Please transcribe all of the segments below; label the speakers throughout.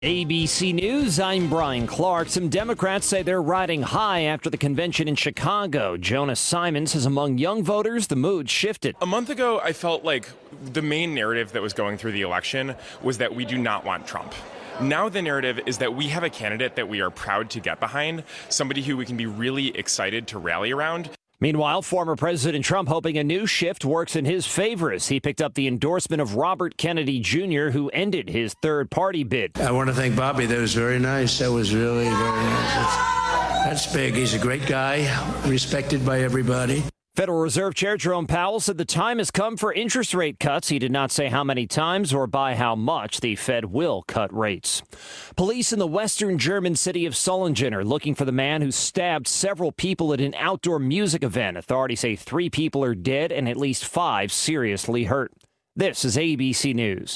Speaker 1: ABC News, I'm Brian Clark. Some Democrats say they're riding high after the convention in Chicago. Jonas Simon says among young voters, the mood shifted.
Speaker 2: A month ago, I felt like the main narrative that was going through the election was that we do not want Trump. Now the narrative is that we have a candidate that we are proud to get behind, somebody who we can be really excited to rally around.
Speaker 1: Meanwhile, former President Trump hoping a new shift works in his favor as he picked up the endorsement of Robert Kennedy Jr., who ended his third-party bid.
Speaker 3: I want to thank Bobby. That was very nice. That was really very nice. That's big. He's a great guy, respected by everybody.
Speaker 1: Federal Reserve Chair Jerome Powell said the time has come for interest rate cuts. He did not say how many times or by how much the Fed will cut rates. Police in the western German city of Solingen are looking for the man who stabbed several people at an outdoor music event. Authorities say 3 people are dead and at least 5 seriously hurt. This is ABC News.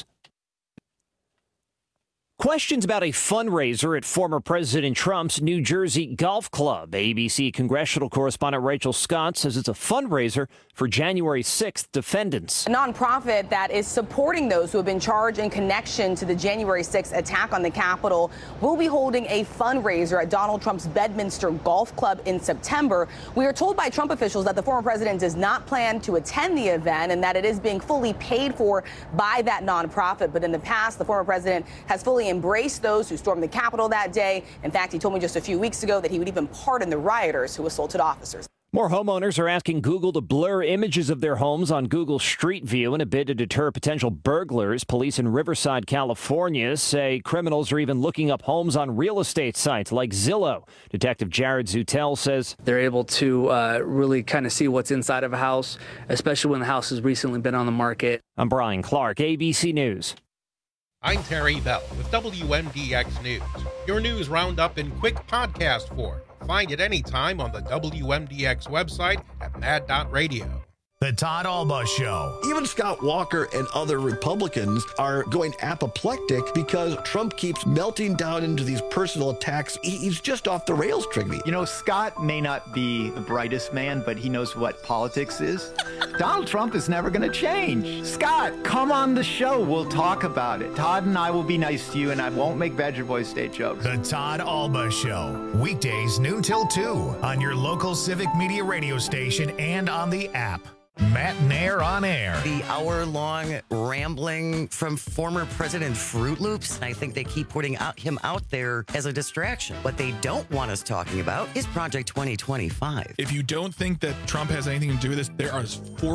Speaker 1: Questions about a fundraiser at former President Trump's New Jersey Golf Club. ABC congressional correspondent Rachel Scott says it's a fundraiser for January 6th defendants.
Speaker 4: A nonprofit that is supporting those who have been charged in connection to the January 6th attack on the Capitol will be holding a fundraiser at Donald Trump's Bedminster Golf Club in September. We are told by Trump officials that the former president does not plan to attend the event and that it is being fully paid for by that nonprofit. But in the past, the former president has fully embraced those who stormed the Capitol that day. In fact, he told me just a few weeks ago that he would even pardon the rioters who assaulted officers.
Speaker 1: More homeowners are asking Google to blur images of their homes on Google Street View in a bid to deter potential burglars. Police in Riverside, California say criminals are even looking up homes on real estate sites like Zillow. Detective Jared Zutel says
Speaker 5: they're able to really kind of see what's inside of a house, especially when the house has recently been on the market.
Speaker 1: I'm Brian Clark, ABC News.
Speaker 6: I'm Terry Bell with WMDX News, your news roundup in quick podcast form. Find it anytime on the WMDX website at mad.radio.
Speaker 7: The Todd Alba Show.
Speaker 8: Even Scott Walker and other Republicans are going apoplectic because Trump keeps melting down into these personal attacks. He's just off the rails, Trigby.
Speaker 9: You know, Scott may not be the brightest man, but he knows what politics is. Donald Trump is never going to change. Scott, come on the show. We'll talk about it. Todd and I will be nice to you, and I won't make Badger Boy State jokes.
Speaker 7: The Todd Alba Show. Weekdays noon till 2 on your local Civic Media radio station and on the app. Matt Nair on air.
Speaker 10: The hour-long rambling from former President Fruit Loops. I think they keep putting him out there as a distraction. What they don't want us talking about is Project 2025.
Speaker 11: If you don't think that Trump has anything to do with this, there are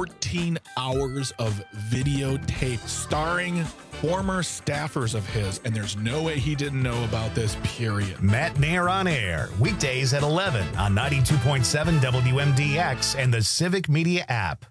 Speaker 11: 14 hours of videotape starring former staffers of his, and there's no way he didn't know about this, period.
Speaker 7: Matt Nair on air. Weekdays at 11 on 92.7 WMDX and the Civic Media app.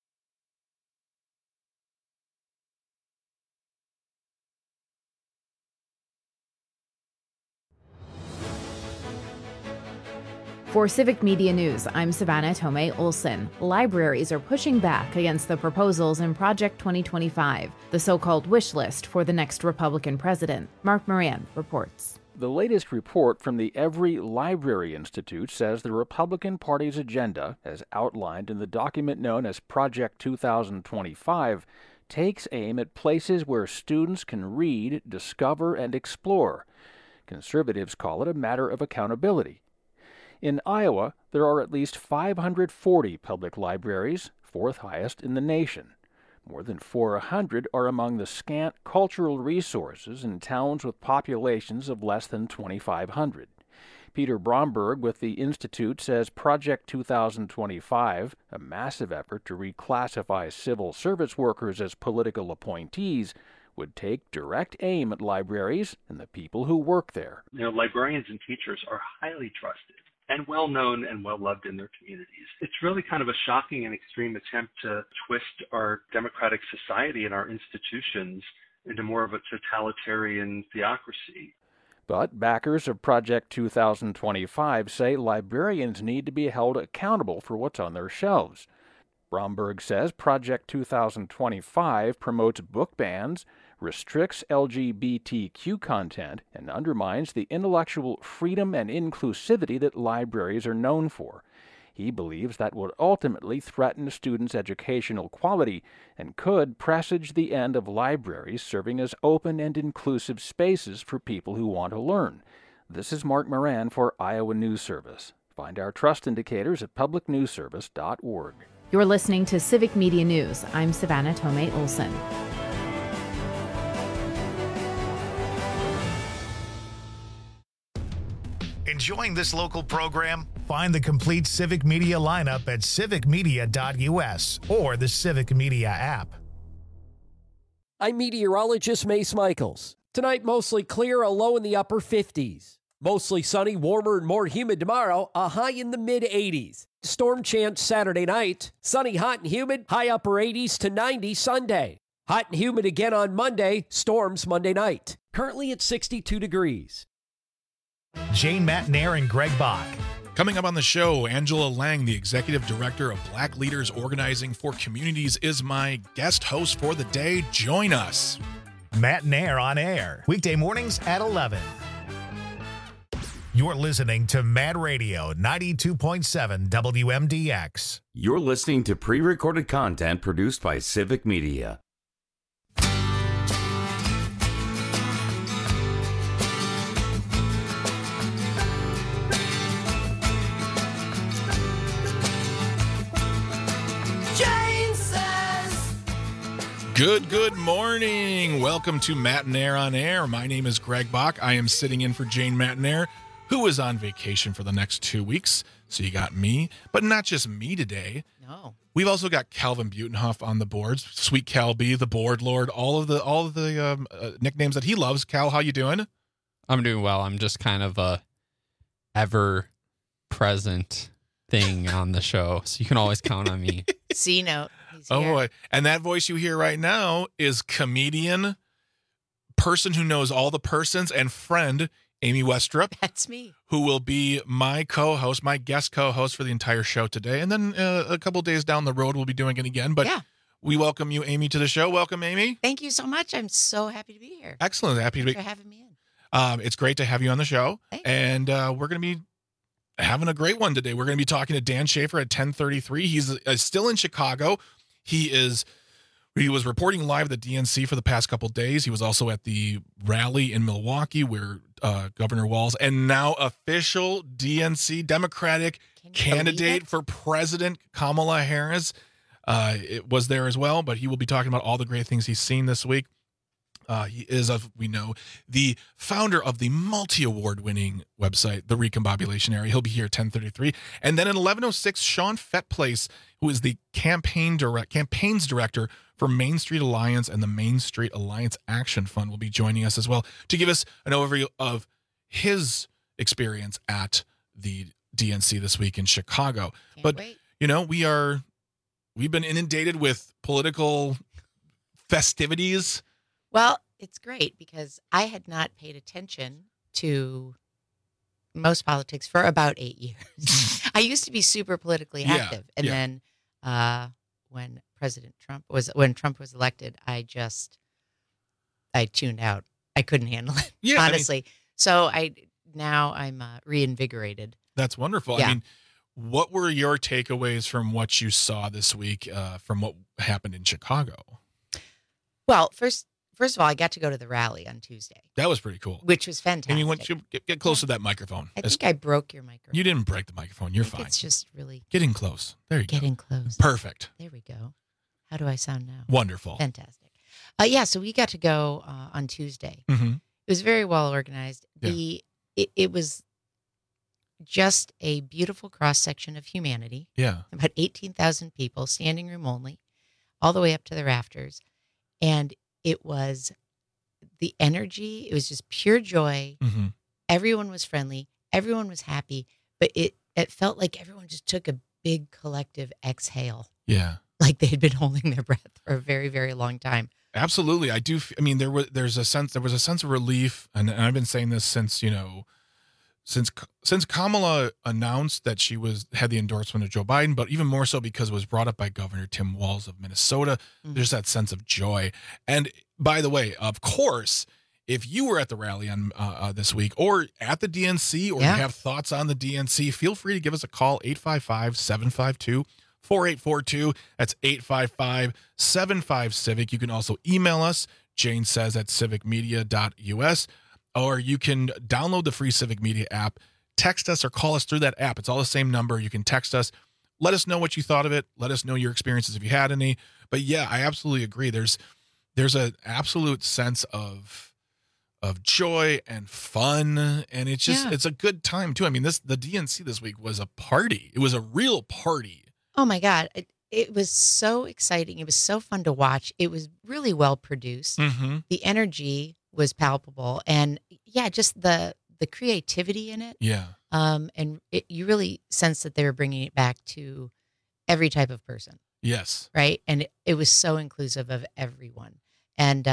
Speaker 12: For Civic Media News, I'm Savannah Tomei Olson. Libraries are pushing back against the proposals in Project 2025, the so-called wish list for the next Republican president. Mark Moran reports.
Speaker 13: The latest report from the Every Library Institute says the Republican Party's agenda, as outlined in the document known as Project 2025, takes aim at places where students can read, discover, and explore. Conservatives call it a matter of accountability. In Iowa, there are at least 540 public libraries, fourth highest in the nation. More than 400 are among the scant cultural resources in towns with populations of less than 2,500. Peter Bromberg with the Institute says Project 2025, a massive effort to reclassify civil service workers as political appointees, would take direct aim at libraries and the people who work there.
Speaker 14: Librarians and teachers are highly trusted and well-known and well-loved in their communities. It's really kind of a shocking and extreme attempt to twist our democratic society and our institutions into more of a totalitarian theocracy.
Speaker 13: But backers of Project 2025 say librarians need to be held accountable for what's on their shelves. Bromberg says Project 2025 promotes book bans, restricts LGBTQ content, and undermines the intellectual freedom and inclusivity that libraries are known for. He believes that would ultimately threaten students' educational quality and could presage the end of libraries serving as open and inclusive spaces for people who want to learn. This is Mark Moran for Iowa News Service. Find our trust indicators at publicnewsservice.org.
Speaker 12: You're listening to Civic Media News. I'm Savannah Tomei Olson.
Speaker 7: Enjoying this local program? Find the complete Civic Media lineup at civicmedia.us or the Civic Media app.
Speaker 15: I'm meteorologist Mace Michaels. Tonight, mostly clear, a low in the upper 50s. Mostly sunny, warmer and more humid tomorrow, a high in the mid-80s. Storm chance Saturday night. Sunny, hot and humid, high upper 80s to 90 Sunday. Hot and humid again on Monday, storms Monday night. Currently at 62 degrees.
Speaker 7: Jane Matnair and Greg Bach.
Speaker 11: Coming up on the show, Angela Lang, the Executive Director of Black Leaders Organizing for Communities, is my guest host for the day. Join us.
Speaker 7: Matnair on air, weekday mornings at 11. You're listening to Mad Radio 92.7 WMDX.
Speaker 16: You're listening to pre-recorded content produced by Civic Media.
Speaker 11: Good morning. Welcome to Matnair on Air. My name is Greg Bach. I am sitting in for Jane Matnair, who is on vacation for the next 2 weeks. So you got me, but not just me today.
Speaker 17: No.
Speaker 11: We've also got Calvin Butenhoff on the boards. Sweet Cal B, the board lord, all of the nicknames that he loves. Cal, how you doing?
Speaker 18: I'm doing well. I'm just kind of a ever-present thing on the show, so you can always count on me.
Speaker 17: C note.
Speaker 11: Oh boy. And that voice you hear right now is comedian, person who knows all the persons, and friend Amy Westrup.
Speaker 17: That's me.
Speaker 11: Who will be my co-host, my guest co-host for the entire show today. And then a couple days down the road, we'll be doing it again. But we welcome you, Amy, to the show. Welcome, Amy.
Speaker 17: Thank you so much. I'm so happy to be here.
Speaker 11: Excellent. Happy
Speaker 17: Thanks
Speaker 11: to be
Speaker 17: for having me in.
Speaker 11: It's great to have you on the show.
Speaker 17: Thanks.
Speaker 11: And we're going to be having a great one today. We're going to be talking to Dan Schaefer at 10:33. He's still in Chicago. He was reporting live at the DNC for the past couple days. He was also at the rally in Milwaukee where Governor Walz, and now official DNC Democratic candidate for President Kamala Harris, it was there as well. But he will be talking about all the great things he's seen this week. He is, as we know, the founder of the multi-award-winning website, The Recombobulation. He'll be here at 10:33. And then at 11:06, Sean Fettplace, who is the campaigns director for Main Street Alliance and the Main Street Alliance Action Fund, will be joining us as well to give us an overview of his experience at the DNC this week in Chicago. But, you know, we've been inundated with political festivities.
Speaker 17: Well, it's great because I had not paid attention to most politics for about 8 years. I used to be super politically active. And then when Trump was elected, I tuned out. I couldn't handle it, honestly. So I'm reinvigorated.
Speaker 11: That's wonderful.
Speaker 17: Yeah.
Speaker 11: I mean, what were your takeaways from what you saw this week from what happened in Chicago?
Speaker 17: Well, First of all, I got to go to the rally on Tuesday.
Speaker 11: That was pretty cool.
Speaker 17: Which was fantastic.
Speaker 11: I mean, once you get close to that microphone.
Speaker 17: I think I broke your microphone.
Speaker 11: You didn't break the microphone. You're fine.
Speaker 17: It's just really...
Speaker 11: Getting close. There you go.
Speaker 17: Getting close.
Speaker 11: Perfect.
Speaker 17: There we go. How do I sound now?
Speaker 11: Wonderful.
Speaker 17: Fantastic. So we got to go on Tuesday.
Speaker 11: Mm-hmm.
Speaker 17: It was very well organized.
Speaker 11: Yeah.
Speaker 17: It was just a beautiful cross-section of humanity.
Speaker 11: Yeah.
Speaker 17: About 18,000 people, standing room only, all the way up to the rafters. And it was the energy. It was just pure joy.
Speaker 11: Mm-hmm.
Speaker 17: Everyone was friendly. Everyone was happy. But it felt like everyone just took a big collective exhale.
Speaker 11: Yeah.
Speaker 17: Like they had been holding their breath for a very, very long time.
Speaker 11: Absolutely. I do. I mean, there was a sense of relief. And I've been saying this since Kamala announced that she had the endorsement of Joe Biden, but even more so because it was brought up by Governor Tim Walz of Minnesota. Mm-hmm. There's that sense of joy. And by the way, of course, if you were at the rally on this week or at the DNC, or you have thoughts on the DNC, feel free to give us a call, 855-752-4842. That's 855-75-CIVIC. You can also email us, Jane says, at civicmedia.us, or you can download the free Civic Media app, text us or call us through that app. It's all the same number. You can text us. Let us know what you thought of it. Let us know your experiences if you had any. But yeah, I absolutely agree. There's an absolute sense of joy and fun, and it's just it's a good time too. I mean, the DNC this week was a party. It was a real party.
Speaker 17: Oh my God. It was so exciting. It was so fun to watch. It was really well produced.
Speaker 11: Mm-hmm.
Speaker 17: The energy was palpable, and just the creativity in it.
Speaker 11: Yeah.
Speaker 17: And you really sense that they were bringing it back to every type of person.
Speaker 11: Yes.
Speaker 17: Right. And it was so inclusive of everyone. And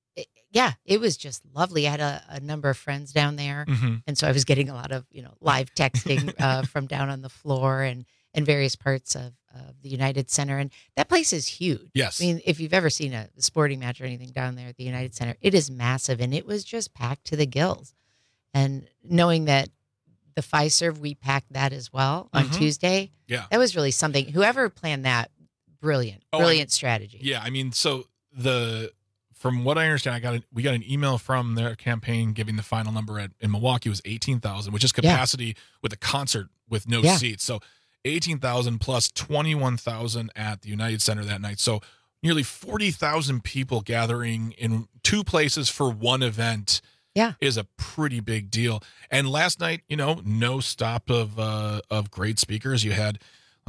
Speaker 17: it was just lovely. I had a number of friends down there.
Speaker 11: Mm-hmm.
Speaker 17: And so I was getting a lot of, live texting from down on the floor and various parts of the United Center. And that place is huge.
Speaker 11: Yes.
Speaker 17: I mean, if you've ever seen a sporting match or anything down there at the United Center, it is massive. And it was just packed to the gills. And knowing that the Fiserv, we packed that as well on Tuesday.
Speaker 11: Yeah.
Speaker 17: That was really something. Whoever planned that, brilliant strategy.
Speaker 11: Yeah. I mean, so from what I understand, we got an email from their campaign giving the final number in Milwaukee was 18,000, which is capacity with a concert with no seats. So 18,000 plus 21,000 at the United Center that night. So nearly 40,000 people gathering in two places for one event. Is a pretty big deal. And last night, no stop of great speakers. You had,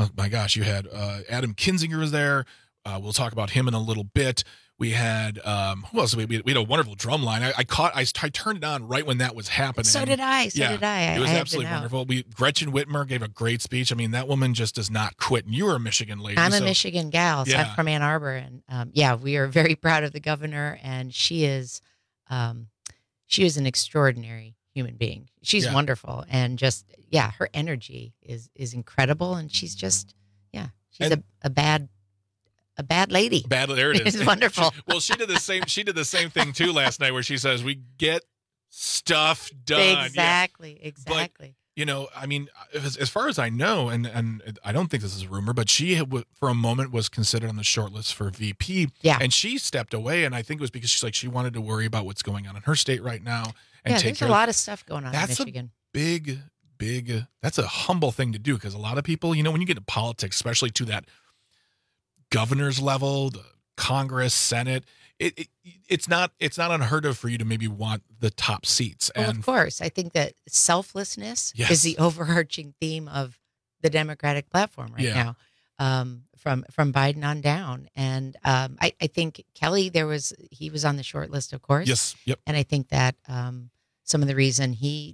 Speaker 11: Adam Kinzinger was there. We'll talk about him in a little bit. We had who else? We had a wonderful drum line. I turned it on right when that was happening.
Speaker 17: So did I.
Speaker 11: It was absolutely wonderful. Gretchen Whitmer gave a great speech. I mean, that woman just does not quit. And you were a Michigan lady.
Speaker 17: I'm a Michigan gal. So I'm from Ann Arbor, and we are very proud of the governor, and she is an extraordinary human being. She's wonderful, and just her energy is incredible, and she's just she's a bad lady.
Speaker 11: There it is.
Speaker 17: It's wonderful.
Speaker 11: She did the same. She did the same thing too last night, where she says we get stuff done.
Speaker 17: Exactly.
Speaker 11: But, I mean, as far as I know, and I don't think this is a rumor, but she for a moment was considered on the short list for VP.
Speaker 17: Yeah.
Speaker 11: And she stepped away, and I think it was because she wanted to worry about what's going on in her state right now. And
Speaker 17: there's a lot of stuff going on in Michigan.
Speaker 11: Big, that's a humble thing to do, because a lot of people, when you get into politics, especially to that governor's level, the Congress, Senate, it's not unheard of for you to maybe want the top seats.
Speaker 17: Well, of course, I think that selflessness is the overarching theme of the Democratic platform right now, from Biden on down. And I think Kelly, he was on the short list, of course.
Speaker 11: Yes. Yep.
Speaker 17: And I think that some of the reason he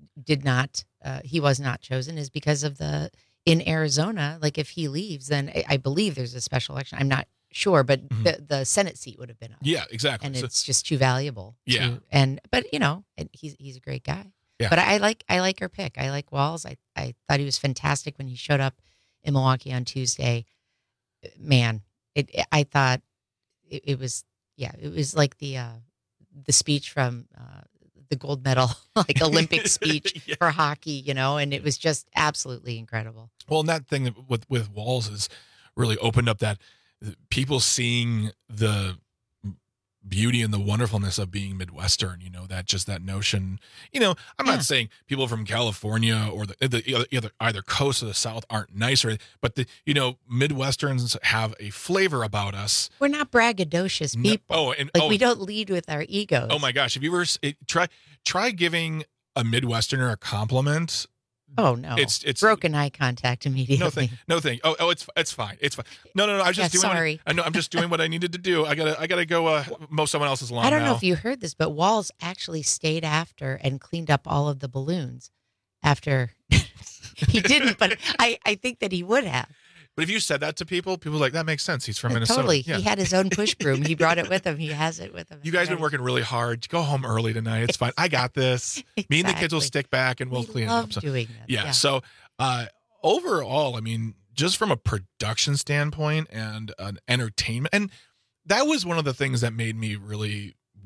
Speaker 17: was not chosen is because of in Arizona, like if he leaves, then I believe there's a special election. I'm not sure, but the Senate seat would have been up.
Speaker 11: Yeah, exactly.
Speaker 17: And it's just too valuable.
Speaker 11: Yeah.
Speaker 17: And he's a great guy.
Speaker 11: Yeah.
Speaker 17: But I like her pick. I like Walz. I thought he was fantastic when he showed up in Milwaukee on Tuesday. Man, I thought it was like the speech from the gold medal, like Olympic speech for hockey, and it was just absolutely incredible.
Speaker 11: Well, and that thing with Walz has really opened up that people seeing the beauty and the wonderfulness of being Midwestern, that notion, I'm not saying people from California or the either coast or the South aren't nicer, but Midwesterns have a flavor about us.
Speaker 17: We're not braggadocious people. We don't lead with our egos.
Speaker 11: Oh my gosh. Have you ever try giving a Midwesterner a compliment?
Speaker 17: Oh no! It's broken eye contact immediately.
Speaker 11: No thing. Oh, it's fine. It's fine. No. I was just doing.
Speaker 17: Sorry.
Speaker 11: I'm just doing what I needed to do. I gotta go mow someone else's lawn.
Speaker 17: I don't know if you heard this, but Walz actually stayed after and cleaned up all of the balloons. After he didn't, but I think that he would have.
Speaker 11: But if you said that to people are like, that makes sense. He's from Minnesota.
Speaker 17: Totally.
Speaker 11: Yeah.
Speaker 17: He had his own push broom. He brought it with him. He has it with him.
Speaker 11: You guys have been working really hard. Go home early tonight. It's fine. I got this.
Speaker 17: Exactly.
Speaker 11: Me and the kids will stick back and we'll clean it up.
Speaker 17: So, doing that.
Speaker 11: Yeah. So overall, I mean, just from a production standpoint and an entertainment, and that was one of the things that made me really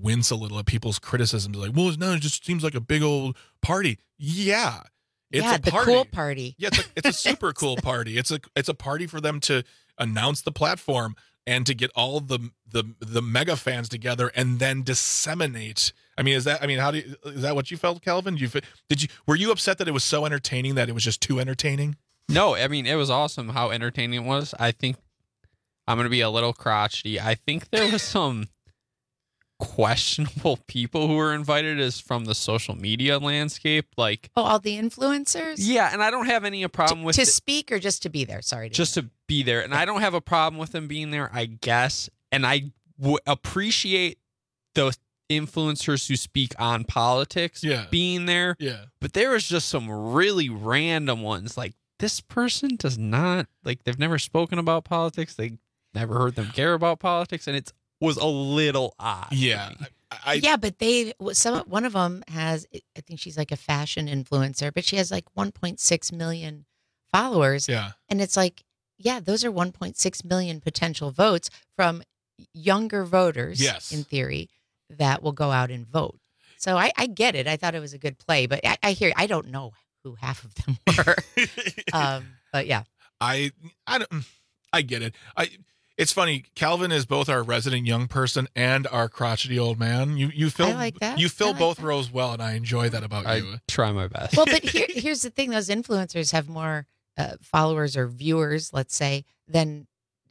Speaker 11: wince a little at people's criticisms. Like, well, no, it just seems like a big old party. Yeah. It's a
Speaker 17: the
Speaker 11: party.
Speaker 17: cool party.
Speaker 11: Yeah, it's a super cool party. It's a party for them to announce the platform and to get all the mega fans together and then disseminate. I mean, is that what you felt, Calvin? Were you upset that it was so entertaining that it was just too entertaining?
Speaker 18: No, I mean, it was awesome how entertaining it was. I think I'm going to be a little crotchety. I think there was some questionable people who were invited as from the social media landscape, like
Speaker 17: all the influencers.
Speaker 18: Yeah, and I don't have any problem with
Speaker 17: to speak or just to be there. Sorry,
Speaker 18: just to be there, and I don't have a problem with them being there, I guess. And I appreciate those influencers who speak on politics being there.
Speaker 11: Yeah,
Speaker 18: but there was just some really random ones. Like, this person does not they've never spoken about politics. They never heard them care about politics, and it was a little odd.
Speaker 11: Yeah.
Speaker 17: But one of them has, I think she's like a fashion influencer, but she has like 1.6 million followers.
Speaker 11: Yeah.
Speaker 17: And it's like, those are 1.6 million potential votes from younger voters, in theory, that will go out and vote. So I get it. I thought it was a good play, but I hear, I don't know who half of them were. But yeah.
Speaker 11: I get it. It's funny. Calvin is both our resident young person and our crotchety old man. You fill
Speaker 17: I like that.
Speaker 11: You fill both roles well, and I enjoy that about you.
Speaker 18: I try my best.
Speaker 17: Well, but here's the thing: those influencers have more followers or viewers, let's say, than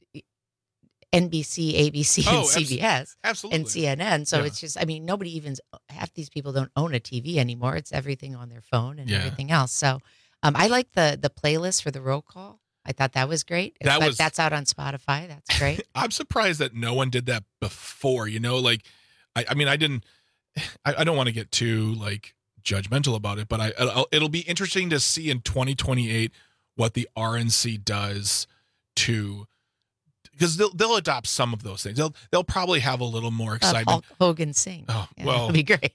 Speaker 17: NBC, ABC, and CBS,
Speaker 11: absolutely,
Speaker 17: and CNN. So it's just, I mean, half these people don't own a TV anymore. It's everything on their phone and everything else. So I like the playlist for the roll call. I thought that was great. That's out on Spotify. That's great.
Speaker 11: I'm surprised that no one did that before. I don't want to get too judgmental about it, but it'll be interesting to see in 2028 what the RNC does because they'll adopt some of those things. They'll probably have a little more excitement.
Speaker 17: Hulk Hogan sing.
Speaker 11: Oh, well,
Speaker 17: it'll be great.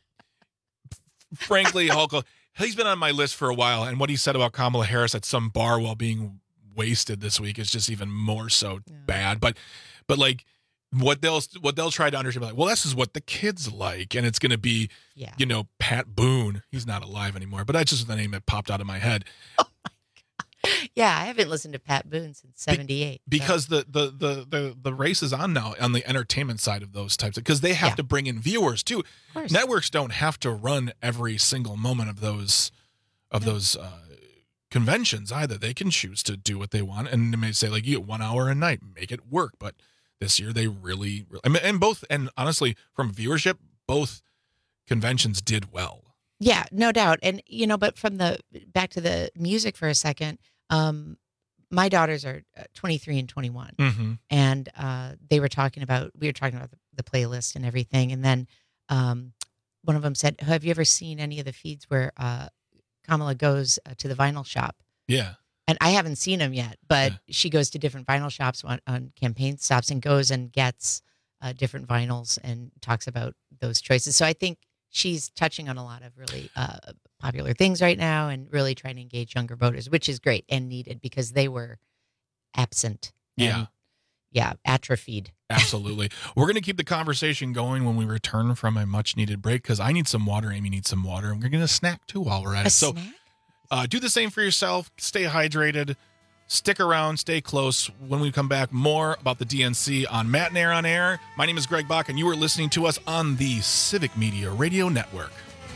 Speaker 11: Frankly, Hulk. He's been on my list for a while, and what he said about Kamala Harris at some bar while being wasted this week is just even more so bad. But what they'll try to understand, this is what the kids like, and it's going to be, Pat Boone. He's not alive anymore, but that's just the name that popped out of my head.
Speaker 17: Oh my God. Yeah, I haven't listened to Pat Boone since '78
Speaker 11: because the race is on now on the entertainment side of those types because they have to bring in viewers too. Networks don't have to run every single moment of those conventions either. They can choose to do what they want, and they may say you get 1 hour a night, make it work. But this year they really and honestly, from viewership, both conventions did well.
Speaker 17: Yeah, no doubt. And but back to the music for a second. My daughters are 23 and 21, and we were talking about the playlist and everything. And then one of them said, "Have you ever seen any of the feeds where Kamala goes to the vinyl shop?"
Speaker 11: Yeah.
Speaker 17: And I haven't seen them yet, but she goes to different vinyl shops on campaign stops and goes and gets different vinyls and talks about those choices. So I think she's touching on a lot of really popular things right now and really trying to engage younger voters, which is great and needed because they were absent. Atrophied.
Speaker 11: Absolutely. We're going to keep the conversation going when we return from a much needed break because I need some water. Amy needs some water. And we're going to snack too while we're at it. So do the same for yourself. Stay hydrated. Stick around. Stay close. When we come back, more about the DNC on Matt and Air on Air. My name is Greg Bach, and you are listening to us on the Civic Media Radio Network.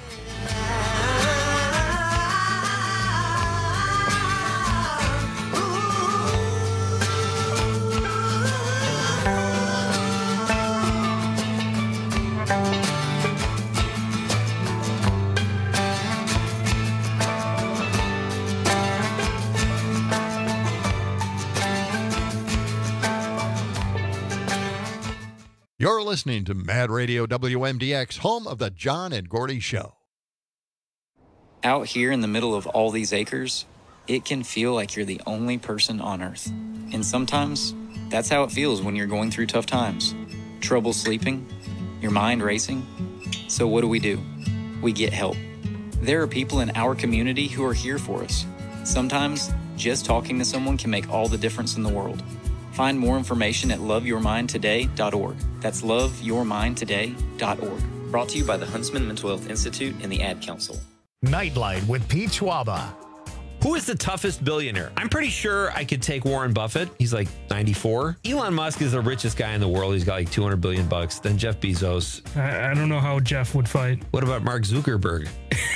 Speaker 19: You're listening to Mad Radio WMDX, home of the John and Gordy Show.
Speaker 20: Out here in the middle of all these acres, it can feel like you're the only person on Earth. And sometimes, that's how it feels when you're going through tough times. Trouble sleeping, your mind racing. So what do? We get help. There are people in our community who are here for us. Sometimes, just talking to someone can make all the difference in the world. Find more information at loveyourmindtoday.org. That's loveyourmindtoday.org. Brought to you by the Huntsman Mental Health Institute and the Ad Council.
Speaker 7: Nightlight with Pete Schwaba.
Speaker 21: Who is the toughest billionaire? I'm pretty sure I could take Warren Buffett. He's like 94. Elon Musk is the richest guy in the world. He's got like $200 billion. Then Jeff Bezos.
Speaker 22: I don't know how Jeff would fight.
Speaker 21: What about Mark Zuckerberg?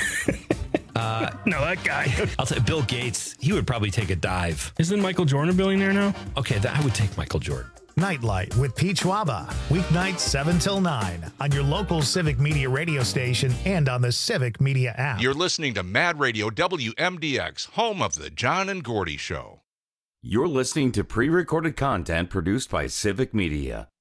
Speaker 22: No, that guy.
Speaker 21: I'll say Bill Gates. He would probably take a dive.
Speaker 22: Isn't Michael Jordan a billionaire now?
Speaker 21: Okay, I would take Michael Jordan.
Speaker 7: Nightlight with Pete Schwaba. Weeknights 7 till 9 on your local Civic Media radio station and on the Civic Media app.
Speaker 23: You're listening to Mad Radio WMDX, home of the John and Gordy Show.
Speaker 16: You're listening to pre-recorded content produced by Civic Media.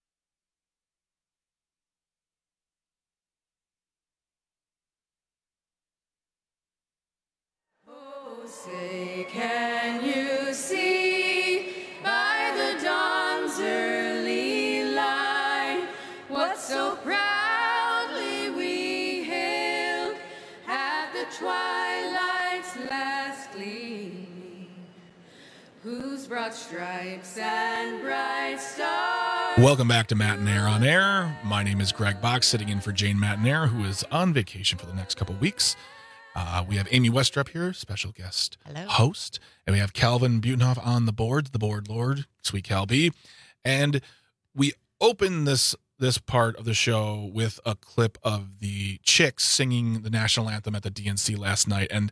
Speaker 24: Oh, say, can you see by the dawn's early light what so proudly we hailed at the twilight's last gleaming, whose broad stripes and bright stars.
Speaker 11: Welcome back to Matt and Air on Air. My name is Greg Box, sitting in for Jane Matt and Air, who is on vacation for the next couple weeks. We have Amy Westrup here, special guest host, and we have Calvin Butenhoff on the board Lord, Sweet Cal B. And we open this part of the show with a clip of the Chicks singing the national anthem at the DNC last night, and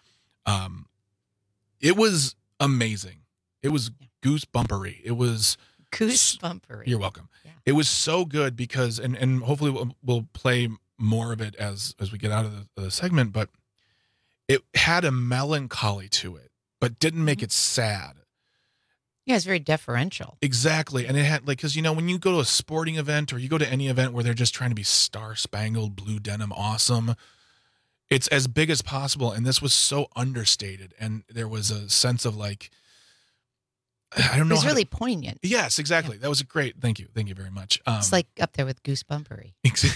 Speaker 11: it was amazing. It was goosebumpery. It was
Speaker 17: goosebumpery.
Speaker 11: You're welcome. Yeah. It was so good because, and hopefully we'll play more of it as we get out of the segment, but it had a melancholy to it, but didn't make it sad.
Speaker 17: Yeah, it's very deferential.
Speaker 11: Exactly. And it had, like, because, you know, when you go to a sporting event or you go to any event where they're just trying to be star-spangled, blue denim awesome, it's as big as possible. And this was so understated. And there was a sense of, like, I don't know.
Speaker 17: It was really poignant.
Speaker 11: Yes, exactly. Yeah. That was great. Thank you. Thank you very much.
Speaker 17: It's like up there with goosebumpery.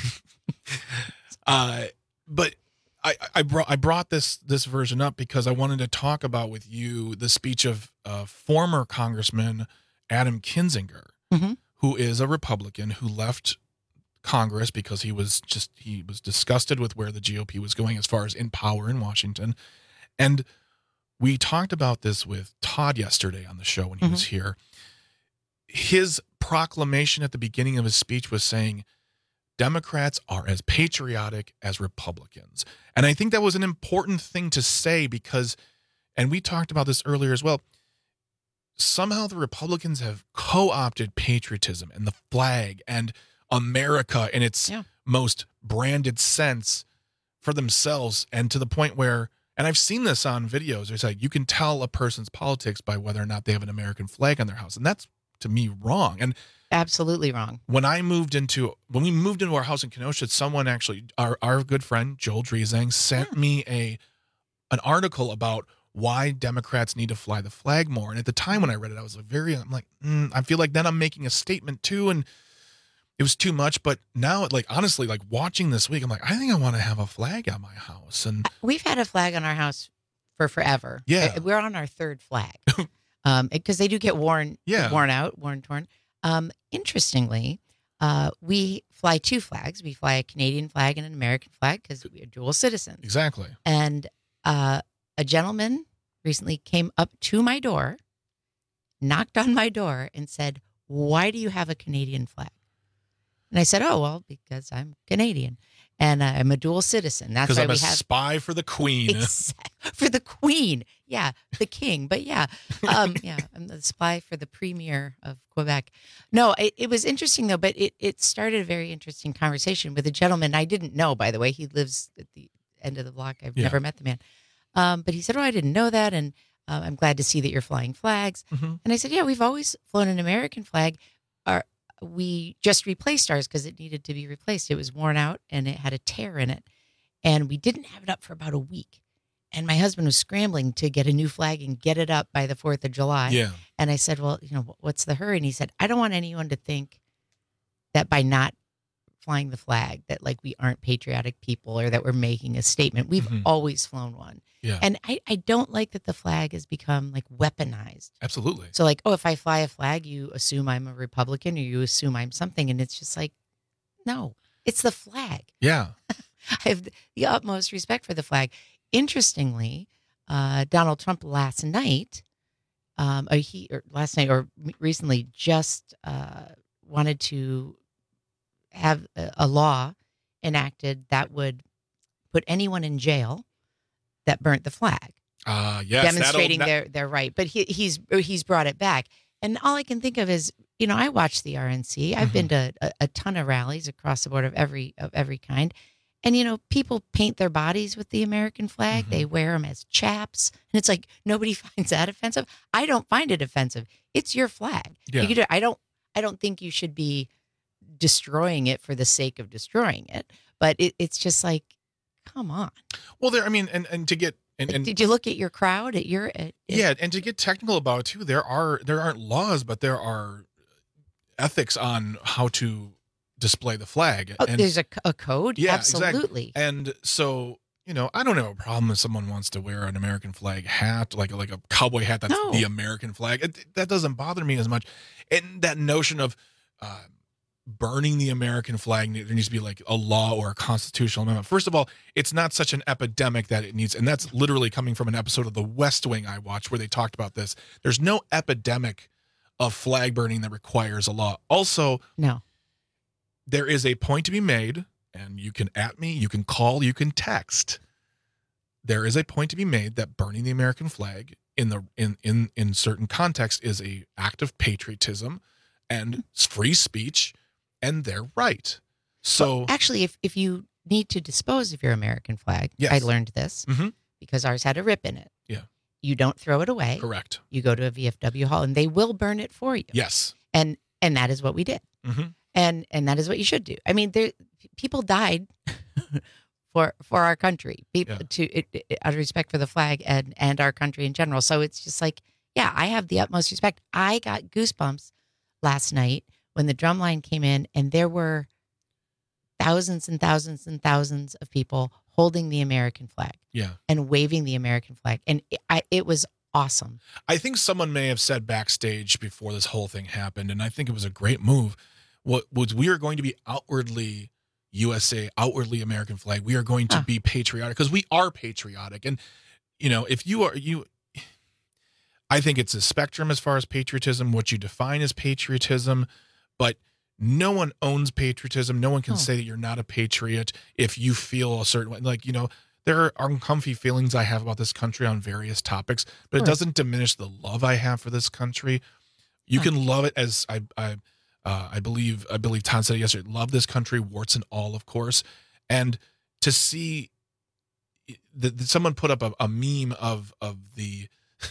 Speaker 11: But I brought this version up because I wanted to talk about with you the speech of former Congressman Adam Kinzinger, who is a Republican who left Congress because he was disgusted with where the GOP was going as far as in power in Washington. And we talked about this with Todd yesterday on the show when he was here. His proclamation at the beginning of his speech was saying, Democrats are as patriotic as Republicans. And I think that was an important thing to say because, and we talked about this earlier as well, somehow the Republicans have co-opted patriotism and the flag and America in its most branded sense for themselves, and to the point where, and I've seen this on videos, it's like you can tell a person's politics by whether or not they have an American flag on their house. And that's, to me, wrong. And
Speaker 17: absolutely wrong.
Speaker 11: When we moved into our house in Kenosha, someone actually, our good friend Joel Driesang sent me an article about why Democrats need to fly the flag more. And at the time when I read it, I was I feel like then I'm making a statement too, and it was too much. But now, like, honestly, like watching this week, I'm like, I think I want to have a flag on my house. And
Speaker 17: we've had a flag on our house for forever.
Speaker 11: Yeah,
Speaker 17: we're on our third flag because they do get worn out, torn. Interestingly, we fly two flags. We fly a Canadian flag and an American flag because we are dual citizens.
Speaker 11: Exactly.
Speaker 17: And a gentleman recently came up to my door, knocked on my door, and said, "Why do you have a Canadian flag?" And I said, "Oh, well, because I'm Canadian and I'm a dual citizen. That's why
Speaker 11: I'm a spy for the Queen."
Speaker 17: For the Queen, yeah, the King, but yeah, I'm the spy for the Premier of Quebec. No, it was interesting though, but it started a very interesting conversation with a gentleman I didn't know. By the way, he lives at the end of the block. I've never met the man, but he said, "Oh, I didn't know that," and I'm glad to see that you're flying flags. And I said, "Yeah, we've always flown an American flag. We just replaced ours because it needed to be replaced. It was worn out and it had a tear in it. And we didn't have it up for about a week. And my husband was scrambling to get a new flag and get it up by the 4th of July.
Speaker 11: Yeah.
Speaker 17: And I said, well, what's the hurry? And he said, I don't want anyone to think that by not flying the flag, that like we aren't patriotic people or that we're making a statement. We've always flown one.
Speaker 11: Yeah.
Speaker 17: And I don't like that the flag has become like weaponized.
Speaker 11: Absolutely.
Speaker 17: So like, oh, if I fly a flag, you assume I'm a Republican or you assume I'm something. And it's just like, no, it's the flag.
Speaker 11: Yeah.
Speaker 17: I have the utmost respect for the flag. Interestingly, Donald Trump last night, recently just wanted to have a law enacted that would put anyone in jail that burnt the flag.
Speaker 11: Yes,
Speaker 17: demonstrating their right. But he's brought it back. And all I can think of is, I watch the RNC. I've been to a ton of rallies across the board of every kind. And, people paint their bodies with the American flag. They wear them as chaps. And it's like, nobody finds that offensive. I don't find it offensive. It's your flag.
Speaker 11: Yeah.
Speaker 17: I don't think you should be destroying it for the sake of destroying it. But it's just like, come on.
Speaker 11: Well, and to get... And
Speaker 17: did you look at your crowd at your...
Speaker 11: Yeah, and to get technical about it, too, there aren't laws, but there are ethics on how to display the flag.
Speaker 17: Oh, there's a code?
Speaker 11: Yeah,
Speaker 17: absolutely.
Speaker 11: Exactly. And so, I don't have a problem if someone wants to wear an American flag hat, like a cowboy hat that's the American flag. That doesn't bother me as much. And that notion of burning the American flag, there needs to be like a law or a constitutional amendment. First of all, it's not such an epidemic that it needs, and that's literally coming from an episode of The West Wing I watched where they talked about this. There's no epidemic of flag burning that requires a law. Also,
Speaker 17: no.
Speaker 11: There is a point to be made, and you can at me, you can call, you can text. There is a point to be made that burning the American flag in certain contexts is a act of patriotism and free speech, and they're right. So
Speaker 17: well, actually, if you need to dispose of your American flag,
Speaker 11: yes.
Speaker 17: I learned this because ours had a rip in it.
Speaker 11: Yeah.
Speaker 17: You don't throw it away.
Speaker 11: Correct.
Speaker 17: You go to a VFW hall and they will burn it for you.
Speaker 11: Yes.
Speaker 17: And that is what we did. And that is what you should do. I mean, people died for our country, out of respect for the flag and our country in general. So it's just like, yeah, I have the utmost respect. I got goosebumps last night when the drumline came in, and there were thousands and thousands and thousands of people holding the American flag, and waving the American flag, and it was awesome.
Speaker 11: I think someone may have said backstage before this whole thing happened, and I think it was a great move. What was we are going to be outwardly USA, outwardly American flag. We are going to be patriotic because we are patriotic, and if you. I think it's a spectrum as far as patriotism, what you define as patriotism, but no one owns patriotism. No one can say that you're not a patriot if you feel a certain way. Like, there are uncomfy feelings I have about this country on various topics, but it doesn't diminish the love I have for this country. You can love it as I believe Todd said yesterday, love this country, warts and all, of course. And to see that someone put up a meme of the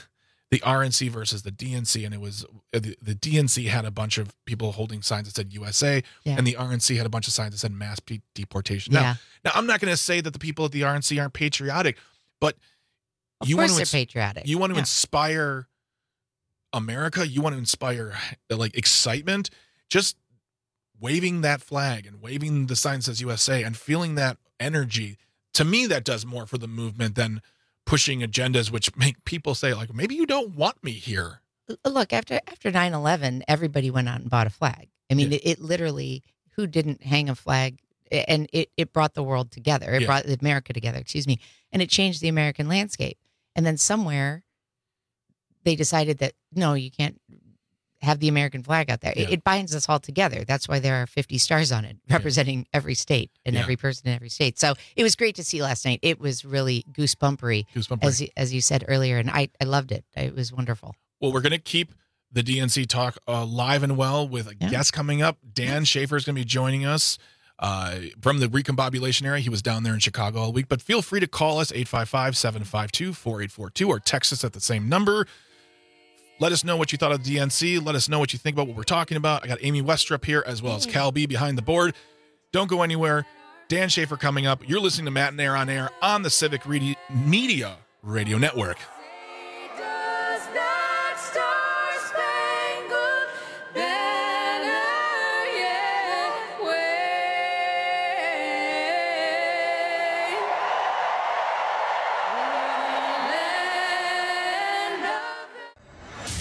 Speaker 11: RNC versus the DNC, and it was the DNC had a bunch of people holding signs that said USA, and the RNC had a bunch of signs that said mass deportation. Now I'm not going to say that the people at the RNC aren't patriotic, but
Speaker 17: of course they're patriotic.
Speaker 11: You want to inspire America. You want to inspire like excitement. Just waving that flag and waving the sign that says USA and feeling that energy. To me, that does more for the movement than pushing agendas which make people say, like, maybe you don't want me here.
Speaker 17: Look, after 9/11, everybody went out and bought a flag. I mean, it literally, who didn't hang a flag? And it brought the world together. It brought America together, and it changed the American landscape. And then somewhere they decided that, no, you can't have the American flag out there. It binds us all together. That's why there are 50 stars on it, representing every state and every person in every state. So it was great to see last night. It was really goosebumpery. As you said earlier, and I loved it. It was wonderful.
Speaker 11: Well, we're going to keep the DNC talk live and well with a guest coming up. Dan Schaefer is going to be joining us from the recombobulation area. He was down there in Chicago all week. But feel free to call us, 855-752-4842, or text us at the same number. Let us know what you thought of the DNC. Let us know what you think about what we're talking about. I got Amy Westrup here, as well as Cal B behind the board. Don't go anywhere. Dan Schaefer coming up. You're listening to Matt and Air on Air on the Civic Media Radio Network.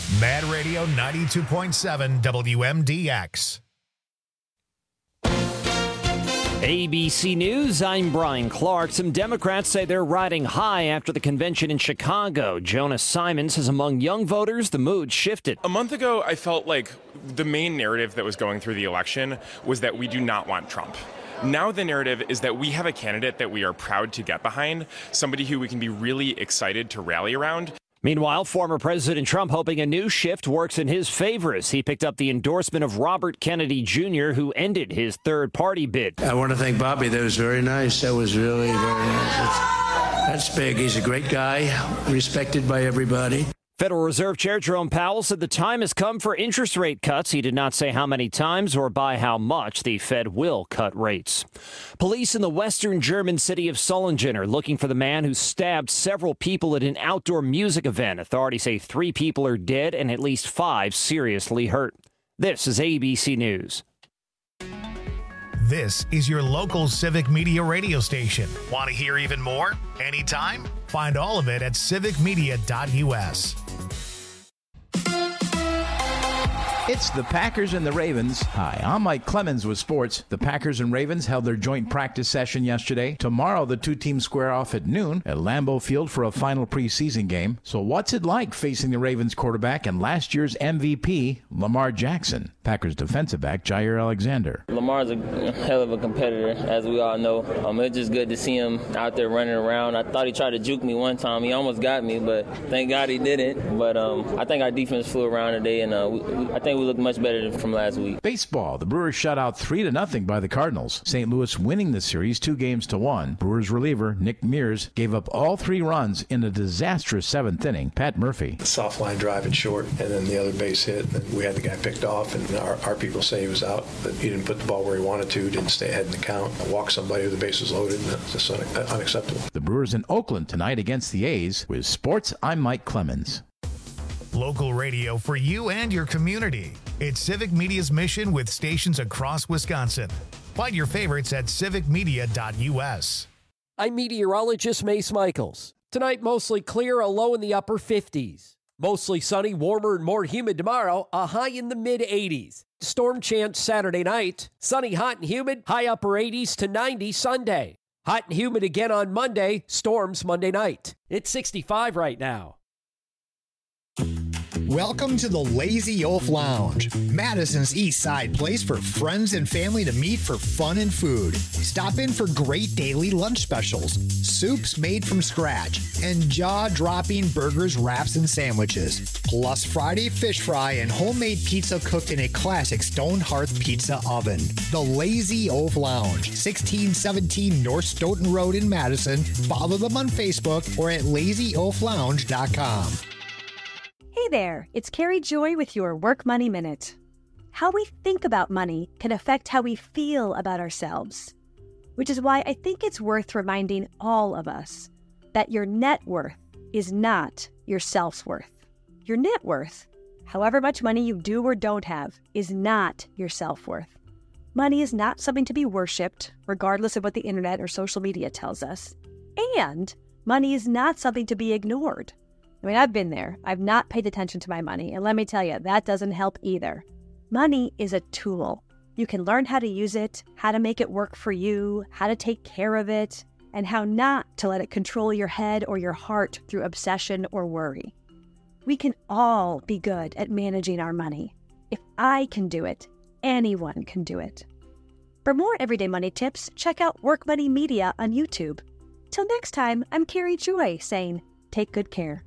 Speaker 7: Mad Radio 92.7 WMDX.
Speaker 1: ABC News, I'm Brian Clark. Some Democrats say they're riding high after the convention in Chicago. Jonas Simon says among young voters, the mood shifted.
Speaker 2: A month ago, I felt like the main narrative that was going through the election was that we do not want Trump. Now the narrative is that we have a candidate that we are proud to get behind, somebody who we can be really excited to rally around.
Speaker 1: Meanwhile, former President Trump hoping a new shift works in his favor as he picked up the endorsement of Robert Kennedy Jr., who ended his third-party bid.
Speaker 3: I want to thank Bobby. That was very nice. That was really very nice. That's big. He's a great guy, respected by everybody.
Speaker 1: Federal Reserve Chair Jerome Powell said the time has come for interest rate cuts. He did not say how many times or by how much the Fed will cut rates. Police in the western German city of Solingen are looking for the man who stabbed several people at an outdoor music event. Authorities say 3 people are dead and at least 5 seriously hurt. This is ABC News.
Speaker 7: This is your local Civic Media radio station. Want to hear even more? Anytime? Find all of it at civicmedia.us.
Speaker 4: It's the Packers and the Ravens. Hi, I'm Mike Clemens with sports. The Packers and Ravens held their joint practice session yesterday. Tomorrow, the two teams square off at noon at Lambeau Field for a final preseason game. So what's it like facing the Ravens quarterback and last year's MVP, Lamar Jackson? Packers defensive back Jair Alexander.
Speaker 5: Lamar's a hell of a competitor, as we all know. It's just good to see him out there running around. I thought he tried to juke me one time. He almost got me, but thank God he didn't. But I think our defense flew around today, and I think we look much better than from last week.
Speaker 4: Baseball. The Brewers shut out 3-0 by the Cardinals. St. Louis winning the series 2-1. Brewers reliever Nick Mears gave up all 3 runs in a disastrous 7th inning. Pat Murphy.
Speaker 25: Soft line drive and short, and then the other base hit. And we had the guy picked off, and our people say he was out, but he didn't put the ball where he wanted to, didn't stay ahead in the count, walk somebody with the bases loaded, and that's just unacceptable.
Speaker 4: The Brewers in Oakland tonight against the A's. With sports, I'm Mike Clemens.
Speaker 7: Local radio for you and your community. It's Civic Media's mission with stations across Wisconsin. Find your favorites at civicmedia.us.
Speaker 15: I'm meteorologist Mace Michaels. Tonight, mostly clear, a low in the upper 50s. Mostly sunny, warmer and more humid tomorrow, a high in the mid-80s. Storm chance Saturday night. Sunny, hot and humid, high upper 80s to 90 Sunday. Hot and humid again on Monday, storms Monday night. It's 65 right now.
Speaker 26: Welcome to the Lazy Oaf Lounge, Madison's East Side place for friends and family to meet for fun and food. Stop in for great daily lunch specials, soups made from scratch, and jaw-dropping burgers, wraps, and sandwiches. Plus Friday fish fry and homemade pizza cooked in a classic stone hearth pizza oven. The Lazy Oaf Lounge, 1617 North Stoughton Road in Madison. Follow them on Facebook or at lazyoaflounge.com.
Speaker 27: Hey there, it's Carrie Joy with your Work Money Minute. How we think about money can affect how we feel about ourselves, which is why I think it's worth reminding all of us that your net worth is not your self-worth. Your net worth, however much money you do or don't have, is not your self-worth. Money is not something to be worshipped, regardless of what the internet or social media tells us. And money is not something to be ignored. I mean, I've been there. I've not paid attention to my money. And let me tell you, that doesn't help either. Money is a tool. You can learn how to use it, how to make it work for you, how to take care of it, and how not to let it control your head or your heart through obsession or worry. We can all be good at managing our money. If I can do it, anyone can do it. For more everyday money tips, check out Work Money Media on YouTube. Till next time, I'm Carrie Joy saying, take good care.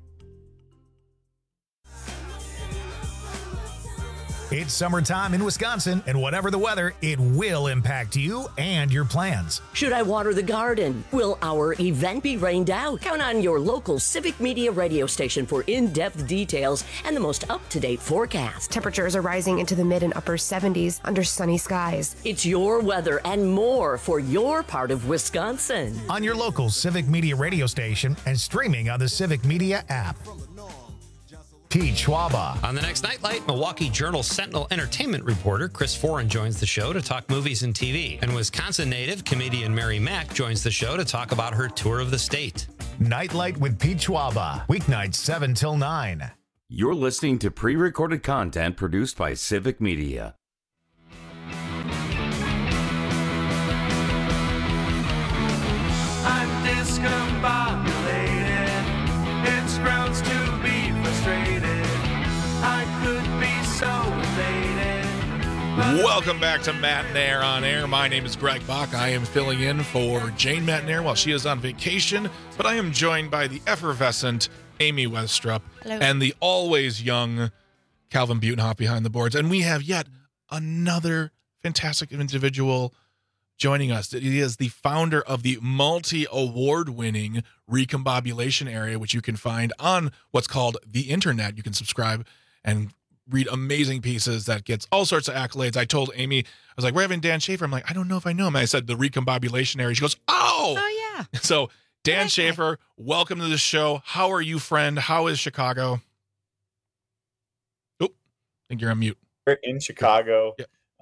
Speaker 7: It's summertime in Wisconsin, and whatever the weather, it will impact you and your plans.
Speaker 28: Should I water the garden? Will our event be rained out? Count on your local Civic Media radio station for in-depth details and the most up-to-date forecast.
Speaker 29: Temperatures are rising into the mid and upper 70s under sunny skies.
Speaker 28: It's your weather and more for your part of Wisconsin.
Speaker 7: On your local Civic Media radio station and streaming on the Civic Media app. Pete Schwaba.
Speaker 21: On the next Nightlight, Milwaukee Journal Sentinel entertainment reporter Chris Foran joins the show to talk movies and TV. And Wisconsin native comedian Mary Mack joins the show to talk about her tour of the state.
Speaker 7: Nightlight with Pete Schwaba. Weeknights 7 till 9.
Speaker 16: You're listening to pre-recorded content produced by Civic Media.
Speaker 6: I'm discombobulated. It's grounds to be frustrated. I could be so elated.
Speaker 11: Welcome back to Matt and Air on Air. My name is Greg Bach. I am filling in for Jane Matt while she is on vacation, but I am joined by the effervescent Amy Westrup.
Speaker 17: Hello.
Speaker 11: And the always young Calvin Butenhoff behind the boards. And we have yet another fantastic individual joining us. He is the founder of the multi-award-winning Recombobulation Area, which you can find on what's called the internet. You can subscribe and read amazing pieces that gets all sorts of accolades. I told Amy, I was like, we're having Dan Schaefer. I'm like, I don't know if I know him. I said the Recombobulation Area. She goes, oh
Speaker 17: yeah.
Speaker 11: So Dan Schaefer, welcome to the show. How are you, friend? How is Chicago? Oh, I think you're on mute.
Speaker 8: We're in Chicago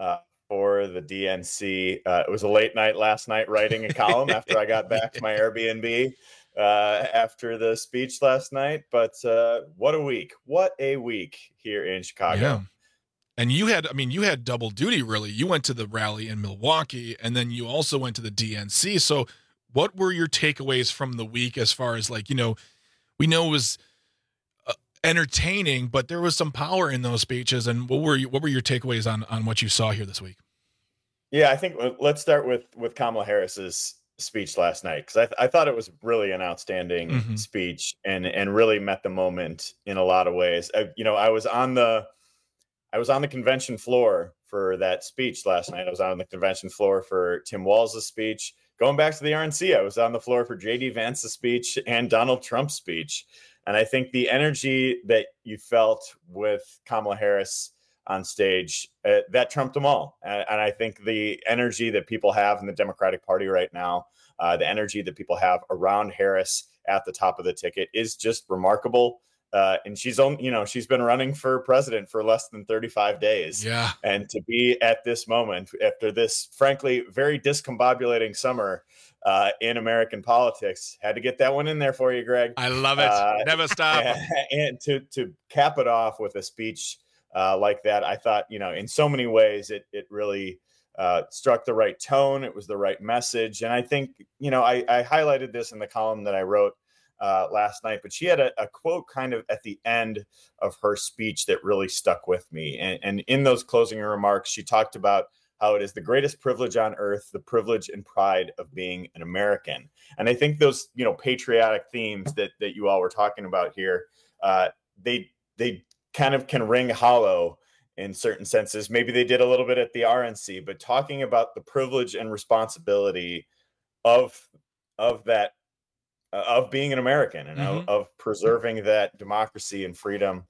Speaker 8: for the DNC. It was a late night last night writing a column after I got back to my Airbnb after the speech last night. But what a week. What a week here in Chicago.
Speaker 11: Yeah. And you had double duty, really. You went to the rally in Milwaukee, and then you also went to the DNC. So what were your takeaways from the week as far as we know it was entertaining, but there was some power in those speeches. And what were your takeaways on what you saw here this week?
Speaker 8: Yeah, I think let's start with Kamala Harris's speech last night, because I thought it was really an outstanding speech and really met the moment in a lot of ways. I was on the convention floor for that speech last night. I was on the convention floor for Tim Walz's speech. Going back to the RNC, I was on the floor for J.D. Vance's speech and Donald Trump's speech. And I think the energy that you felt with Kamala Harris on stage, that trumped them all. And I think the energy that people have in the Democratic Party right now, the energy that people have around Harris at the top of the ticket is just remarkable. And she's been running for president for less than 35 days.
Speaker 11: Yeah.
Speaker 8: And to be at this moment after this, frankly, very discombobulating summer in American politics, had to get that one in there for you, Greg.
Speaker 11: I love it. Never stop.
Speaker 8: And to cap it off with a speech like that, I thought, in so many ways, it really struck the right tone. It was the right message. And I think, I highlighted this in the column that I wrote last night, but she had a quote kind of at the end of her speech that really stuck with me. And in those closing remarks, she talked about how it is the greatest privilege on earth, the privilege and pride of being an American. And I think those, patriotic themes that you all were talking about here, they kind of can ring hollow in certain senses. Maybe they did a little bit at the RNC, but talking about the privilege and responsibility of that, of being an American and of preserving that democracy and freedom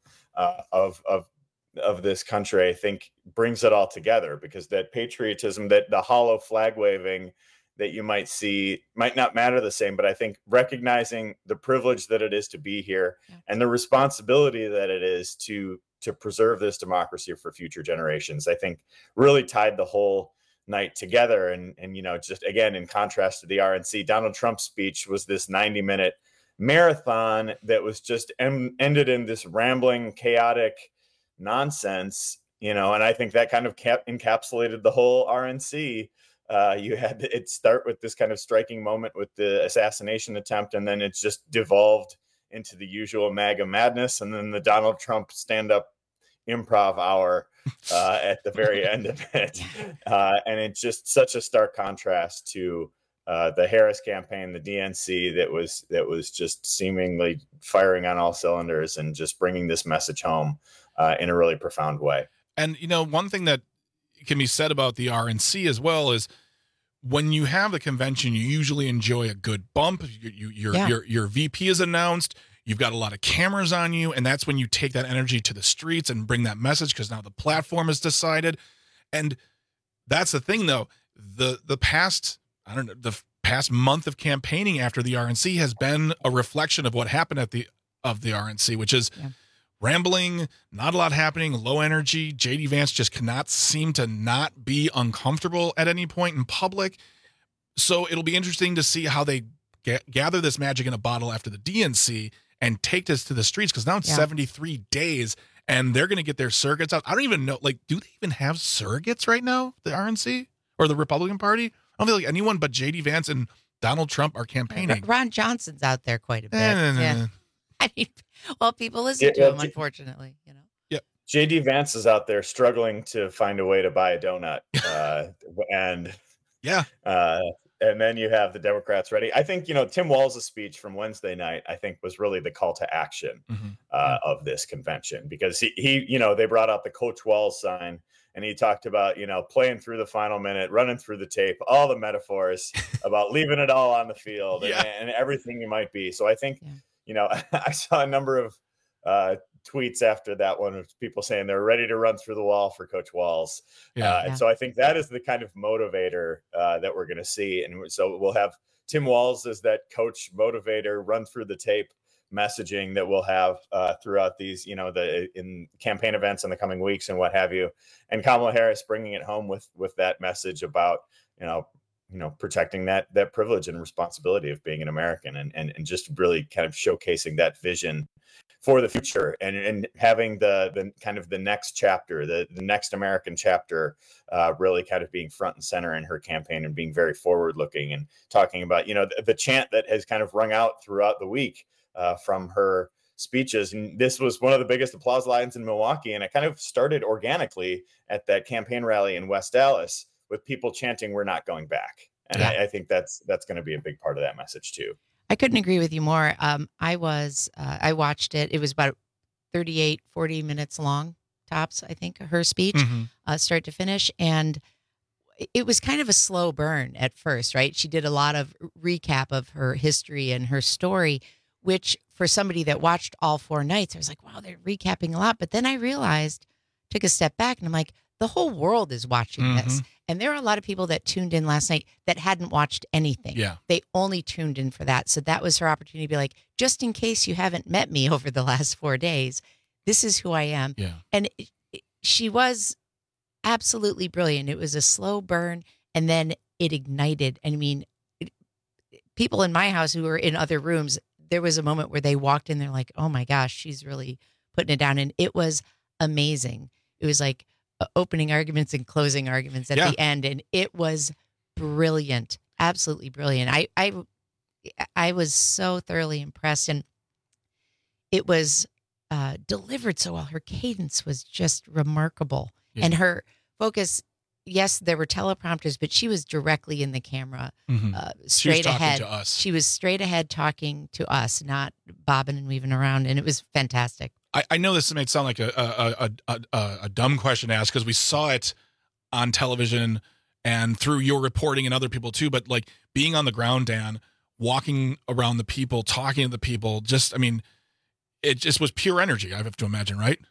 Speaker 8: of this country, I think brings it all together, because that patriotism, that the hollow flag waving that you might see might not matter the same, but I think recognizing the privilege that it is to be here and the responsibility that it is to preserve this democracy for future generations, I think really tied the whole night together. And just again, in contrast to the RNC, Donald Trump's speech was this 90-minute marathon that was just ended in this rambling, chaotic nonsense, and I think that kind of encapsulated the whole RNC. You had it start with this kind of striking moment with the assassination attempt, and then it's just devolved into the usual MAGA madness, and then the Donald Trump stand-up improv hour at the very end of it. And it's just such a stark contrast to the Harris campaign, the DNC, that was just seemingly firing on all cylinders and just bringing this message home in a really profound way. And,
Speaker 11: one thing that can be said about the RNC as well is when you have the convention, you usually enjoy a good bump. Your VP is announced. You've got a lot of cameras on you, and that's when you take that energy to the streets and bring that message, because now the platform is decided. And that's the thing, though. The past month of campaigning after the RNC has been a reflection of what happened at the RNC, which is rambling, not a lot happening, low energy. J.D. Vance just cannot seem to not be uncomfortable at any point in public. So it'll be interesting to see how they gather this magic in a bottle after the DNC and take this to the streets, because now it's 73 days and they're going to get their surrogates out. I don't even know, like, do they even have surrogates right now, the RNC or the Republican Party? I don't feel like anyone but J.D. Vance and Donald Trump are campaigning.
Speaker 17: Ron Johnson's out there quite a bit. Yeah. I mean, well, people listen to him, unfortunately, you know.
Speaker 8: J.D. Vance is out there struggling to find a way to buy a donut. And then you have the Democrats ready. I think, Tim Walz's speech from Wednesday night, I think, was really the call to action of this convention, because he they brought out the Coach Walz sign, and he talked about, playing through the final minute, running through the tape, all the metaphors about leaving it all on the field and everything you might be. So I think, I saw a number of tweets after that one of people saying they're ready to run through the wall for Coach Walz. And so I think that is the kind of motivator that we're going to see. And so we'll have Tim Walz as that coach motivator, run through the tape messaging that we'll have throughout these, in campaign events in the coming weeks and what have you. And Kamala Harris bringing it home with that message about, protecting that privilege and responsibility of being an American, and just really kind of showcasing that vision for the future, and having the kind of the next chapter, the next American chapter, really kind of being front and center in her campaign, and being very forward looking, and talking about, the chant that has kind of rung out throughout the week from her speeches. And this was one of the biggest applause lines in Milwaukee. And it kind of started organically at that campaign rally in West Dallas with people chanting, "We're not going back." And I think that's going to be a big part of that message too.
Speaker 17: I couldn't agree with you more. I watched it. It was about 40 minutes long, tops, I think, her speech, start to finish. And it was kind of a slow burn at first, right? She did a lot of recap of her history and her story, which for somebody that watched all 4 nights, I was like, wow, they're recapping a lot. But then I realized, took a step back, and I'm like, the whole world is watching this. And there are a lot of people that tuned in last night that hadn't watched anything. Yeah. They only tuned in for that. So that was her opportunity to be like, just in case you haven't met me over the last 4 days, this is who I am. Yeah. And she was absolutely brilliant. It was a slow burn, and then it ignited. I mean, people in my house who were in other rooms, there was a moment where they walked in, they're like, oh my gosh, she's really putting it down. And it was amazing. It was like opening arguments and closing arguments at the end, and it was brilliant, absolutely brilliant. I was so thoroughly impressed, and it was delivered so well. Her cadence was just remarkable, and her focus. Yes, there were teleprompters, but she was directly in the camera, straight ahead. She was straight ahead talking to us, not bobbing and weaving around, and it was fantastic.
Speaker 11: I know this may sound like a dumb question to ask, because we saw it on television and through your reporting and other people too, but like being on the ground, Dan, walking around the people, talking to the people, it just was pure energy, I have to imagine, right?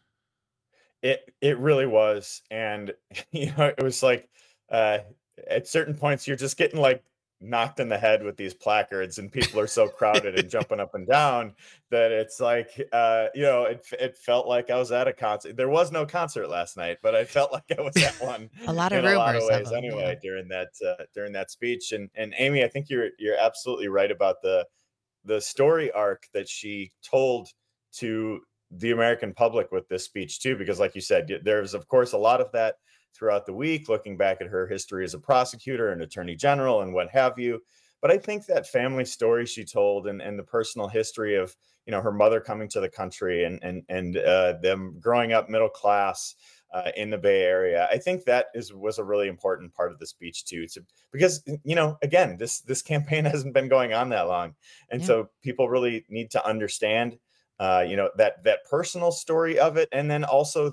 Speaker 8: It really was. And, it was like at certain points you're just getting like knocked in the head with these placards, and people are so crowded and jumping up and down that it's like, it felt like I was at a concert. There was no concert last night, but I felt like I was at one
Speaker 17: a lot of
Speaker 8: ways anyway, during that speech. And Amy, I think you're absolutely right about the story arc that she told to the American public with this speech too, because like you said, there's of course a lot of that throughout the week, looking back at her history as a prosecutor and attorney general and what have you. But I think that family story she told, and the personal history of, her mother coming to the country and them growing up middle class in the Bay Area, I think that was a really important part of the speech too, because, again, this campaign hasn't been going on that long. And so people really need to understand, that personal story of it. And then also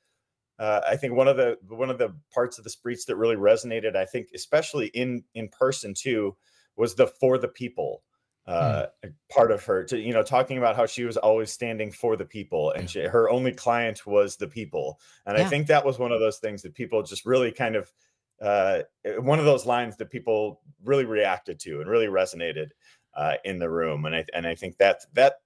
Speaker 8: I think one of the parts of the speech that really resonated, I think, especially in person too, was the for the people part of her, to, talking about how she was always standing for the people, and her only client was the people. And I think that was one of those things that people just really kind of, one of those lines that people really reacted to and really resonated in the room. And I think that,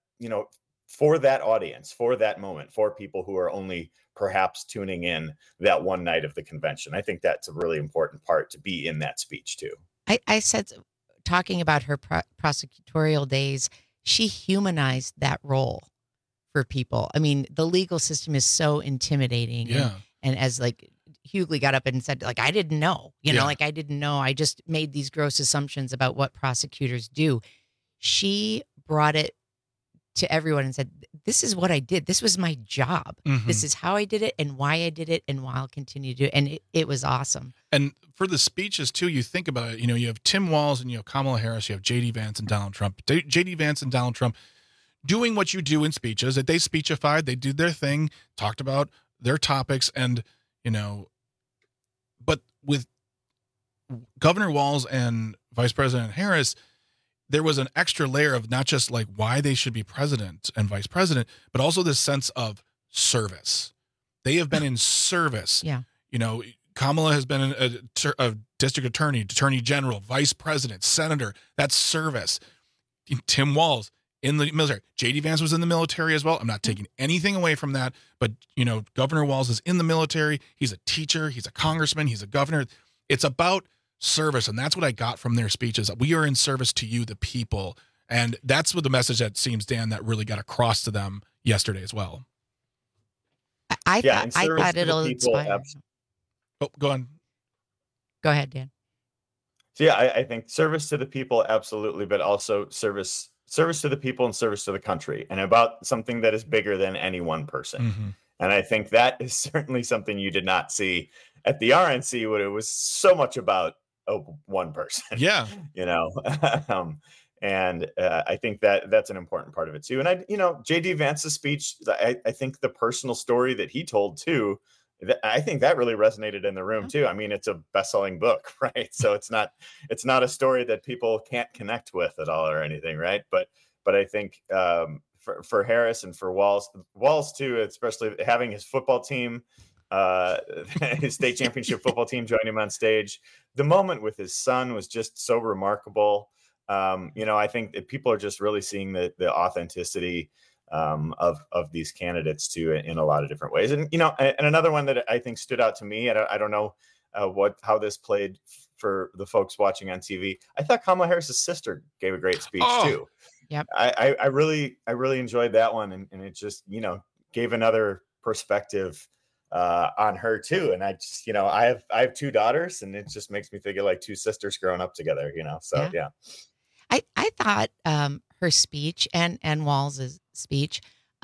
Speaker 8: for that audience, for that moment, for people who are only perhaps tuning in that one night of the convention, I think that's a really important part to be in that speech too.
Speaker 17: I said, talking about her prosecutorial days, she humanized that role for people. I mean, the legal system is so intimidating.
Speaker 11: Yeah.
Speaker 17: And as like Hughley got up and said, like, I didn't know, I didn't know. I just made these gross assumptions about what prosecutors do. She brought it to everyone and said, this is what I did. This was my job.
Speaker 11: Mhm.
Speaker 17: This is how I did it and why I did it and why I'll continue to do it. And it was awesome.
Speaker 11: And for the speeches, too, you think about it, you have Tim Walz and you have Kamala Harris, you have J.D. Vance and Donald Trump. J.D. Vance and Donald Trump doing what you do in speeches, that they speechified, they did their thing, talked about their topics, and, but with Governor Walz and Vice President Harris, there was an extra layer of not just like why they should be president and vice president, but also this sense of service. They have been in service.
Speaker 17: Yeah.
Speaker 11: Kamala has been a district attorney general, vice president, senator. That's service. Tim Walz in the military. J.D. Vance was in the military as well. I'm not taking anything away from that, but Governor Walz is in the military. He's a teacher. He's a congressman. He's a governor. It's about service, and that's what I got from their speeches. We are in service to you, the people, and that's what the message that seems, Dan, that really got across to them yesterday as well.
Speaker 17: I thought it'll inspire.
Speaker 11: Oh, go on.
Speaker 17: Go ahead, Dan.
Speaker 8: So yeah, I think service to the people, absolutely, but also service to the people and service to the country, and about something that is bigger than any one person.
Speaker 11: Mm-hmm.
Speaker 8: And I think that is certainly something you did not see at the RNC, when it was so much about one person.
Speaker 11: Yeah.
Speaker 8: And I think that's an important part of it too. And J.D. Vance's speech, I think the personal story that he told too, I think that really resonated in the room too. I mean, it's a best-selling book, right? So it's not a story that people can't connect with at all or anything, right? But I think for Harris and for Walz too, especially having his football team, his state championship football team join him on stage, the moment with his son was just so remarkable. I think that people are just really seeing the authenticity of these candidates too in a lot of different ways. And and another one that I think stood out to me, I don't know how this played for the folks watching on TV. I thought Kamala Harris's sister gave a great speech too.
Speaker 17: Yep.
Speaker 8: I really enjoyed that one, and it just gave another perspective on her too. And I just I have two daughters, and it just makes me think of like two sisters growing up together. So yeah.
Speaker 17: I thought her speech and Walz's speech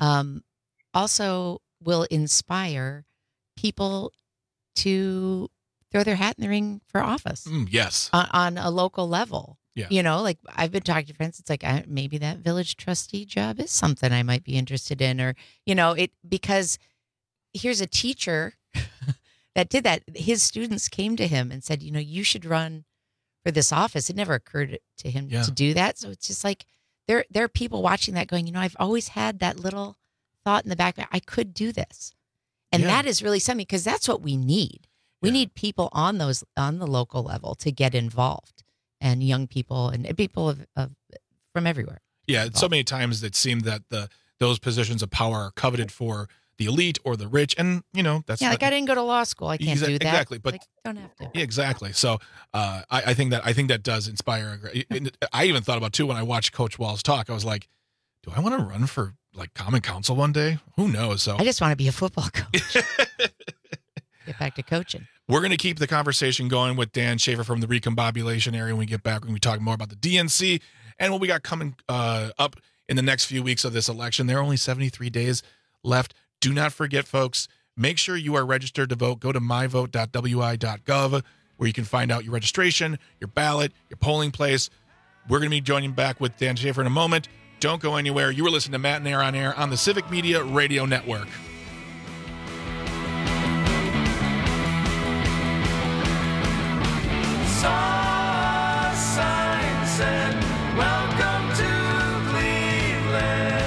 Speaker 17: also will inspire people to throw their hat in the ring for office.
Speaker 11: Yes.
Speaker 17: On a local level.
Speaker 11: Yeah.
Speaker 17: Like I've been talking to friends. It's like maybe that village trustee job is something I might be interested in, or because here's a teacher that did that. His students came to him and said, you should run for this office. It never occurred to him to do that. So it's just like there are people watching that going, I've always had that little thought in the back, I could do this. And that is really something, because that's what we need. We need people on the local level to get involved, and young people and people from everywhere.
Speaker 11: Yeah. So many times it seemed that those positions of power are coveted for the elite or the rich, and that's
Speaker 17: I didn't go to law school. I can't do that.
Speaker 11: Exactly, but
Speaker 17: don't have to.
Speaker 11: Yeah, exactly. So I think that does inspire. I even thought about too when I watched Coach Walz talk. I was like, do I want to run for like Common Council one day? Who knows? So
Speaker 17: I just want to be a football coach. Get back to coaching.
Speaker 11: We're going to keep the conversation going with Dan Schaefer from the Recombobulation area. When we get back, we're going to be talking more about the DNC and what we got coming up in the next few weeks of this election. There are only 73 days left. Do not forget, folks, make sure you are registered to vote. Go to myvote.wi.gov, where you can find out your registration, your ballot, your polling place. We're going to be joining back with Dan Schaefer in a moment. Don't go anywhere. You are listening to Matt and Air on Air on the Civic Media Radio Network.
Speaker 6: Sign said, welcome to Cleveland.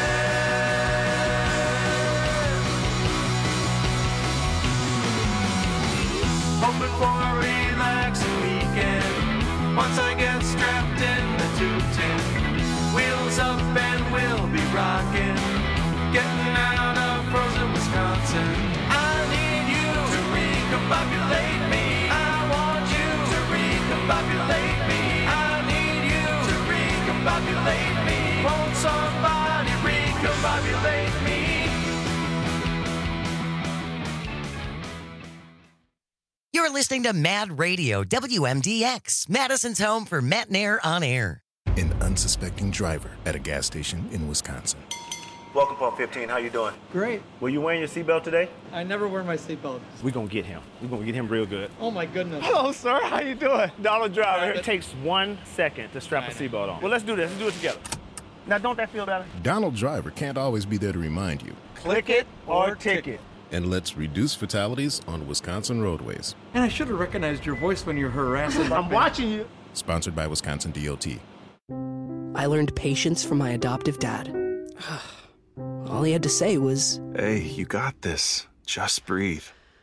Speaker 6: Hoping for a relaxing weekend. Once I get strapped in the 210, wheels up and we'll be rocking. Getting out of frozen Wisconsin. I need you to recombobulate me. I want you to recombobulate me. I need you to recombobulate me. Won't somebody recombobulate me?
Speaker 9: You're listening to Mad Radio, WMDX, Madison's home for Matt and Air on air.
Speaker 10: An unsuspecting driver at a gas station in Wisconsin.
Speaker 12: Welcome, Pump 15. How you doing?
Speaker 13: Great.
Speaker 12: Were you wearing your seatbelt today?
Speaker 13: I never wear my seatbelt.
Speaker 12: We're going to get him. We're going to get him real good.
Speaker 13: Oh, my goodness.
Speaker 12: Hello, sir. How you doing? Donald Driver. It takes 1 second to strap a seatbelt on. Well, let's do this. Let's do it together. Now, don't that feel better?
Speaker 10: Donald Driver can't always be there to remind you.
Speaker 12: Click it or ticket.
Speaker 10: And let's reduce fatalities on Wisconsin roadways.
Speaker 13: And I should have recognized your voice when you're harassing.
Speaker 12: I'm watching you.
Speaker 10: Sponsored by Wisconsin DOT.
Speaker 14: I learned patience from my adoptive dad. All he had to say was,
Speaker 18: "Hey, you got this. Just breathe."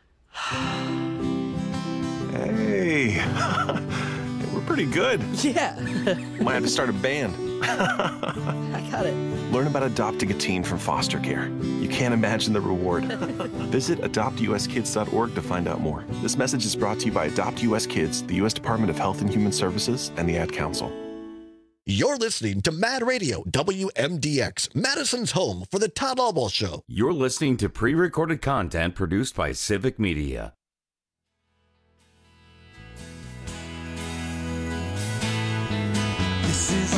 Speaker 18: Hey, we're pretty good.
Speaker 14: Yeah.
Speaker 18: Might have to start a band.
Speaker 14: I got it.
Speaker 18: Learn about adopting a teen from foster care. You can't imagine the reward. Visit adoptuskids.org to find out more. This message is brought to you by Adopt US Kids, the U.S. Department of Health and Human Services, and the Ad Council.
Speaker 19: You're listening to Mad Radio, WMDX, Madison's home for the Todd Alwell Show.
Speaker 16: You're listening to pre-recorded content produced by Civic Media.
Speaker 6: This is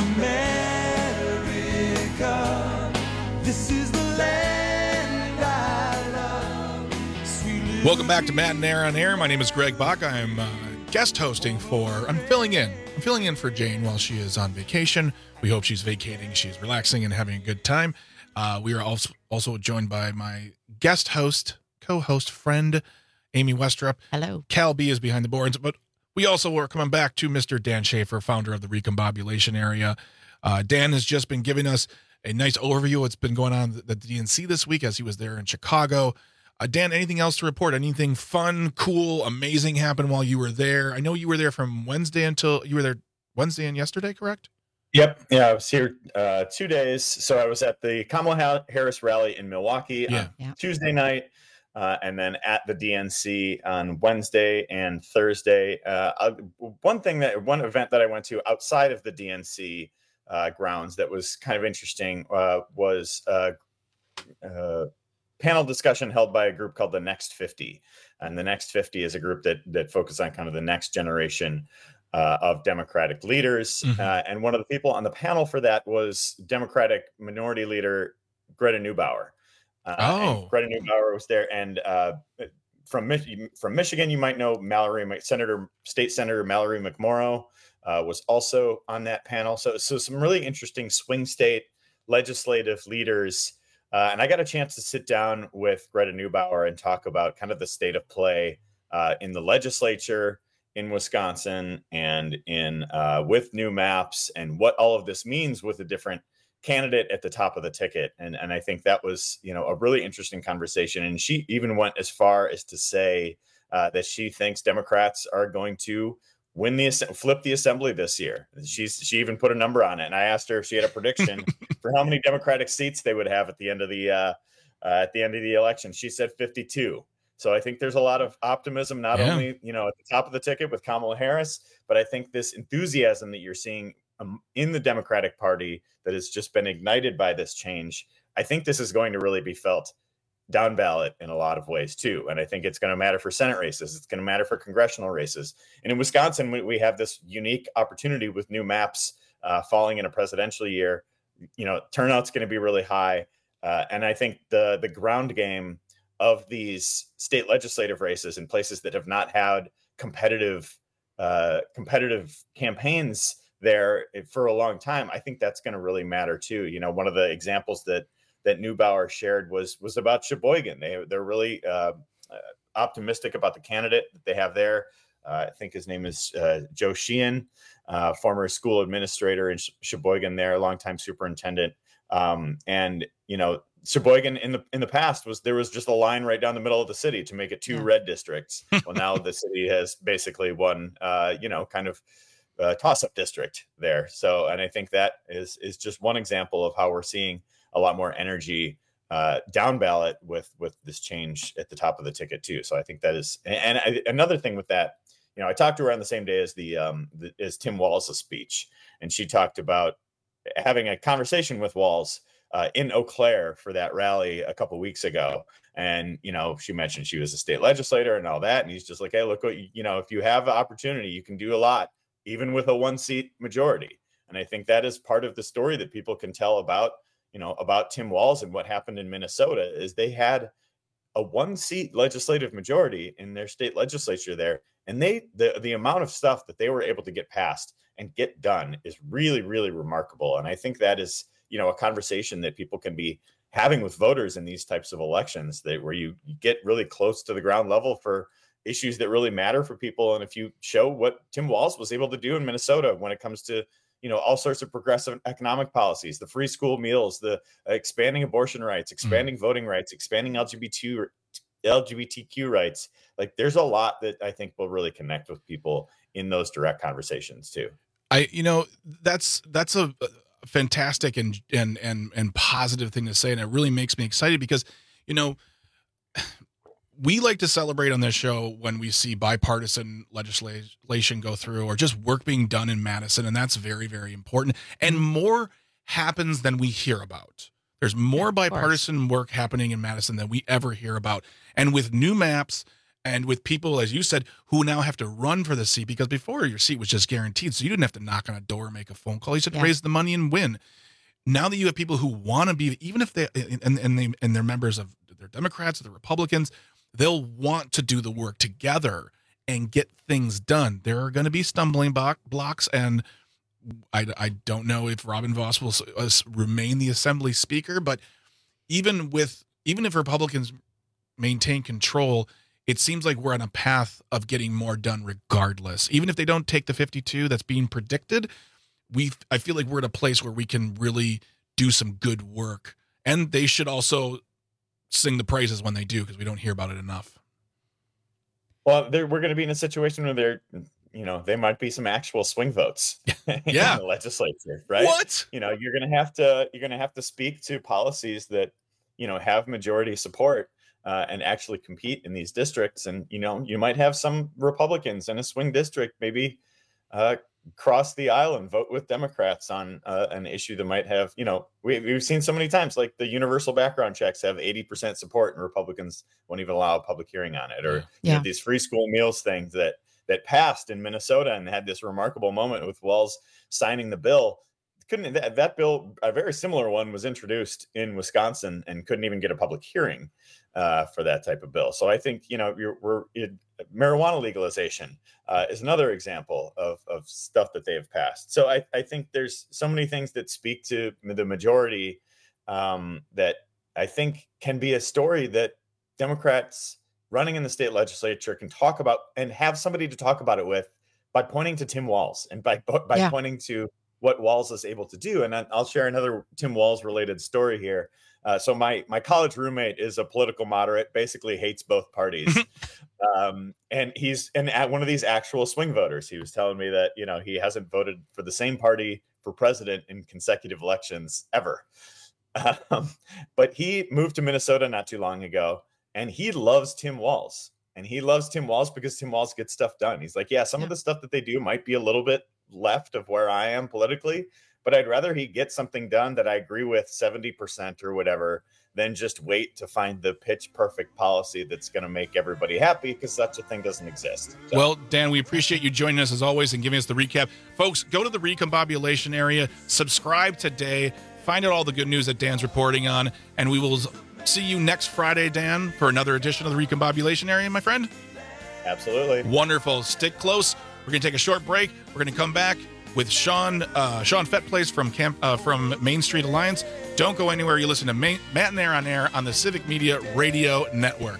Speaker 6: America. This is the land I love. Sweet
Speaker 11: Welcome back to Matt and Air on Air. My name is Greg Bach. I'm guest hosting I'm filling in for Jane while she is on vacation. We hope she's vacating. She's relaxing and having a good time. We are also joined by my guest host, co-host friend, Amy Westrup.
Speaker 17: Hello.
Speaker 11: Cal B is behind the boards, but we also are coming back to Mr. Dan Schaefer, founder of the Recombobulation Area. Dan has just been giving us a nice overview of what's been going on at the DNC this week as he was there in Chicago. Dan, anything else to report? Anything fun, cool, amazing happened while you were there? I know you were there from Wednesday until you were there Wednesday and yesterday, correct?
Speaker 8: Yep. Yeah, I was here 2 days. So I was at the Kamala Harris rally in Milwaukee on Tuesday night, and then at the DNC on Wednesday and Thursday. One event that I went to outside of the DNC grounds that was kind of interesting was panel discussion held by a group called the Next 50. And the Next 50 is a group that focuses on kind of the next generation of Democratic leaders.
Speaker 11: Mm-hmm.
Speaker 8: And one of the people on the panel for that was Democratic Minority Leader Greta Neubauer. And Greta Neubauer was there. And from Michigan, you might know State Senator Mallory McMorrow was also on that panel. So some really interesting swing state legislative leaders. And I got a chance to sit down with Greta Neubauer and talk about kind of the state of play in the legislature in Wisconsin and with new maps and what all of this means with a different candidate at the top of the ticket. And I think that was, a really interesting conversation. And she even went as far as to say that she thinks Democrats are going to flip the assembly this year. She even put a number on it. And I asked her if she had a prediction for how many Democratic seats they would have at the end of the election. She said 52. So I think there's a lot of optimism, not only, at the top of the ticket with Kamala Harris, but I think this enthusiasm that you're seeing in the Democratic Party that has just been ignited by this change. I think this is going to really be felt down ballot in a lot of ways too. And I think it's going to matter for Senate races. It's going to matter for congressional races. And in Wisconsin, we have this unique opportunity with new maps falling in a presidential year. Turnout's going to be really high. And I think the ground game of these state legislative races in places that have not had competitive campaigns there for a long time, I think that's going to really matter too. One of the examples that Neubauer shared was about Sheboygan. They're really optimistic about the candidate that they have there. I think his name is Joe Sheehan, former school administrator in Sheboygan there, longtime superintendent. Sheboygan in the past there was just a line right down the middle of the city to make it two red districts. Well, now the city has basically one, kind of toss-up district there. So, and I think that is just one example of how we're seeing a lot more energy down ballot with this change at the top of the ticket too. So I think that is, another thing with that, I talked to her on the same day as as Tim Walz's speech, and she talked about having a conversation with Walz in Eau Claire for that rally a couple weeks ago. And, she mentioned she was a state legislator and all that. And he's just like, hey, look, what if you have an opportunity, you can do a lot, even with a 1-seat majority. And I think that is part of the story that people can tell about Tim Walz and what happened in Minnesota is they had a 1-seat legislative majority in their state legislature there. And the amount of stuff that they were able to get passed and get done is really, really remarkable. And I think that is, a conversation that people can be having with voters in these types of elections, where you get really close to the ground level for issues that really matter for people. And if you show what Tim Walz was able to do in Minnesota when it comes to, all sorts of progressive economic policies, the free school meals, the expanding abortion rights, expanding voting rights, expanding LGBTQ rights, like there's a lot that I think will really connect with people in those direct conversations too.
Speaker 11: That's a fantastic and positive thing to say. And it really makes me excited because, we like to celebrate on this show when we see bipartisan legislation go through or just work being done in Madison. And that's very, very important. And more happens than we hear about. There's more bipartisan work happening in Madison than we ever hear about. And with new maps and with people, as you said, who now have to run for the seat, because before your seat was just guaranteed. So you didn't have to knock on a door or make a phone call. You just had to raise the money and win. Now that you have people who want to be, even if they, and they're members of, they're Democrats or the Republicans, they'll want to do the work together and get things done. There are going to be stumbling blocks, and I don't know if Robin Vos will remain the Assembly Speaker, but even if Republicans maintain control, it seems like we're on a path of getting more done regardless. Even if they don't take the 52 that's being predicted, I feel like we're at a place where we can really do some good work, and they should also sing the praises when they do, because we don't hear about it enough.
Speaker 8: Well, we're going to be in a situation where they might be some actual swing votes in the legislature, right?
Speaker 11: What?
Speaker 8: You're going to have to speak to policies that, have majority support and actually compete in these districts. And, you might have some Republicans in a swing district, maybe cross the aisle and vote with Democrats on an issue that might have, we've seen so many times, like the universal background checks have 80% support and Republicans won't even allow a public hearing on it. Or these free school meals things that passed in Minnesota and had this remarkable moment with Walz signing the bill. That bill, a very similar one, was introduced in Wisconsin and couldn't even get a public hearing for that type of bill. So I think, marijuana legalization is another example of stuff that they have passed. So I think there's so many things that speak to the majority that I think can be a story that Democrats running in the state legislature can talk about and have somebody to talk about it with by pointing to Tim Walz and by pointing to what Walz is able to do. And I'll share another Tim Walz related story here. So my college roommate is a political moderate, basically hates both parties. And he's one of these actual swing voters. He was telling me that, he hasn't voted for the same party for president in consecutive elections ever. But he moved to Minnesota not too long ago, and he loves Tim Walz. And he loves Tim Walz because Tim Walz gets stuff done. He's like, some of the stuff that they do might be a little bit left of where I am politically, but I'd rather he get something done that I agree with 70% or whatever than just wait to find the pitch perfect policy that's going to make everybody happy, because such a thing doesn't exist. So.
Speaker 11: Well, Dan, we appreciate you joining us as always and giving us the recap. Folks, go to the recombobulation area, subscribe today, find out all the good news that Dan's reporting on, and we will see you next Friday, Dan, for another edition of the recombobulation area, my friend.
Speaker 8: Absolutely.
Speaker 11: Wonderful. Stick close. We're going to take a short break. We're going to come back with Sean Fettplace from Main Street Alliance. Don't go anywhere. You listen to Matt and Air on Air on the Civic Media Radio Network.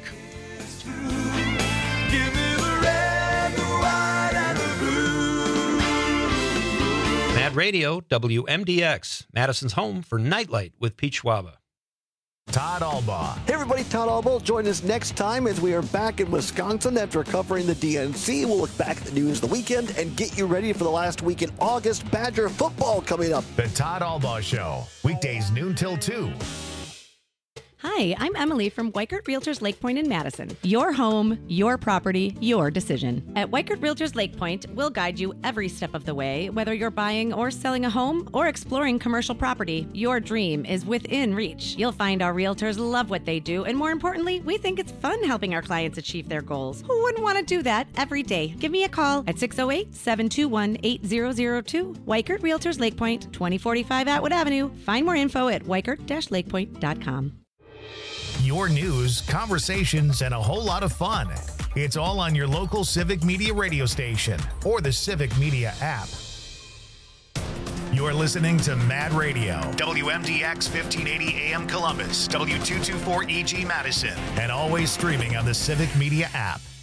Speaker 21: Mad Radio, WMDX, Madison's home for Nightlight with Pete Schwaba.
Speaker 19: Todd Albaugh. Hey everybody, Todd Albaugh. Join us next time as we are back in Wisconsin after covering the DNC. We'll look back at the news of the weekend and get you ready for the last week in August. Badger football coming up.
Speaker 7: The Todd Albaugh Show, weekdays noon till 2.
Speaker 1: Hi, Hi, I'm Emily from Weichert Realtors Lake Point in Madison. Your home, your property, your decision. At Weichert Realtors Lake Point, we'll guide you every step of the way, whether you're buying or selling a home or exploring commercial property. Your dream is within reach. You'll find our realtors love what they do, and more importantly, we think it's fun helping our clients achieve their goals. Who wouldn't want to do that every day? Give me a call at 608-721-8002. Weichert Realtors Lake Point, 2045 Atwood Avenue. Find more info at weichert-lakepoint.com.
Speaker 7: Your news, conversations, and a whole lot of fun. It's all on your local Civic Media radio station or the Civic Media app. You're listening to Mad Radio, WMDX 1580 AM Columbus, W224EG Madison, and always streaming on the Civic Media app.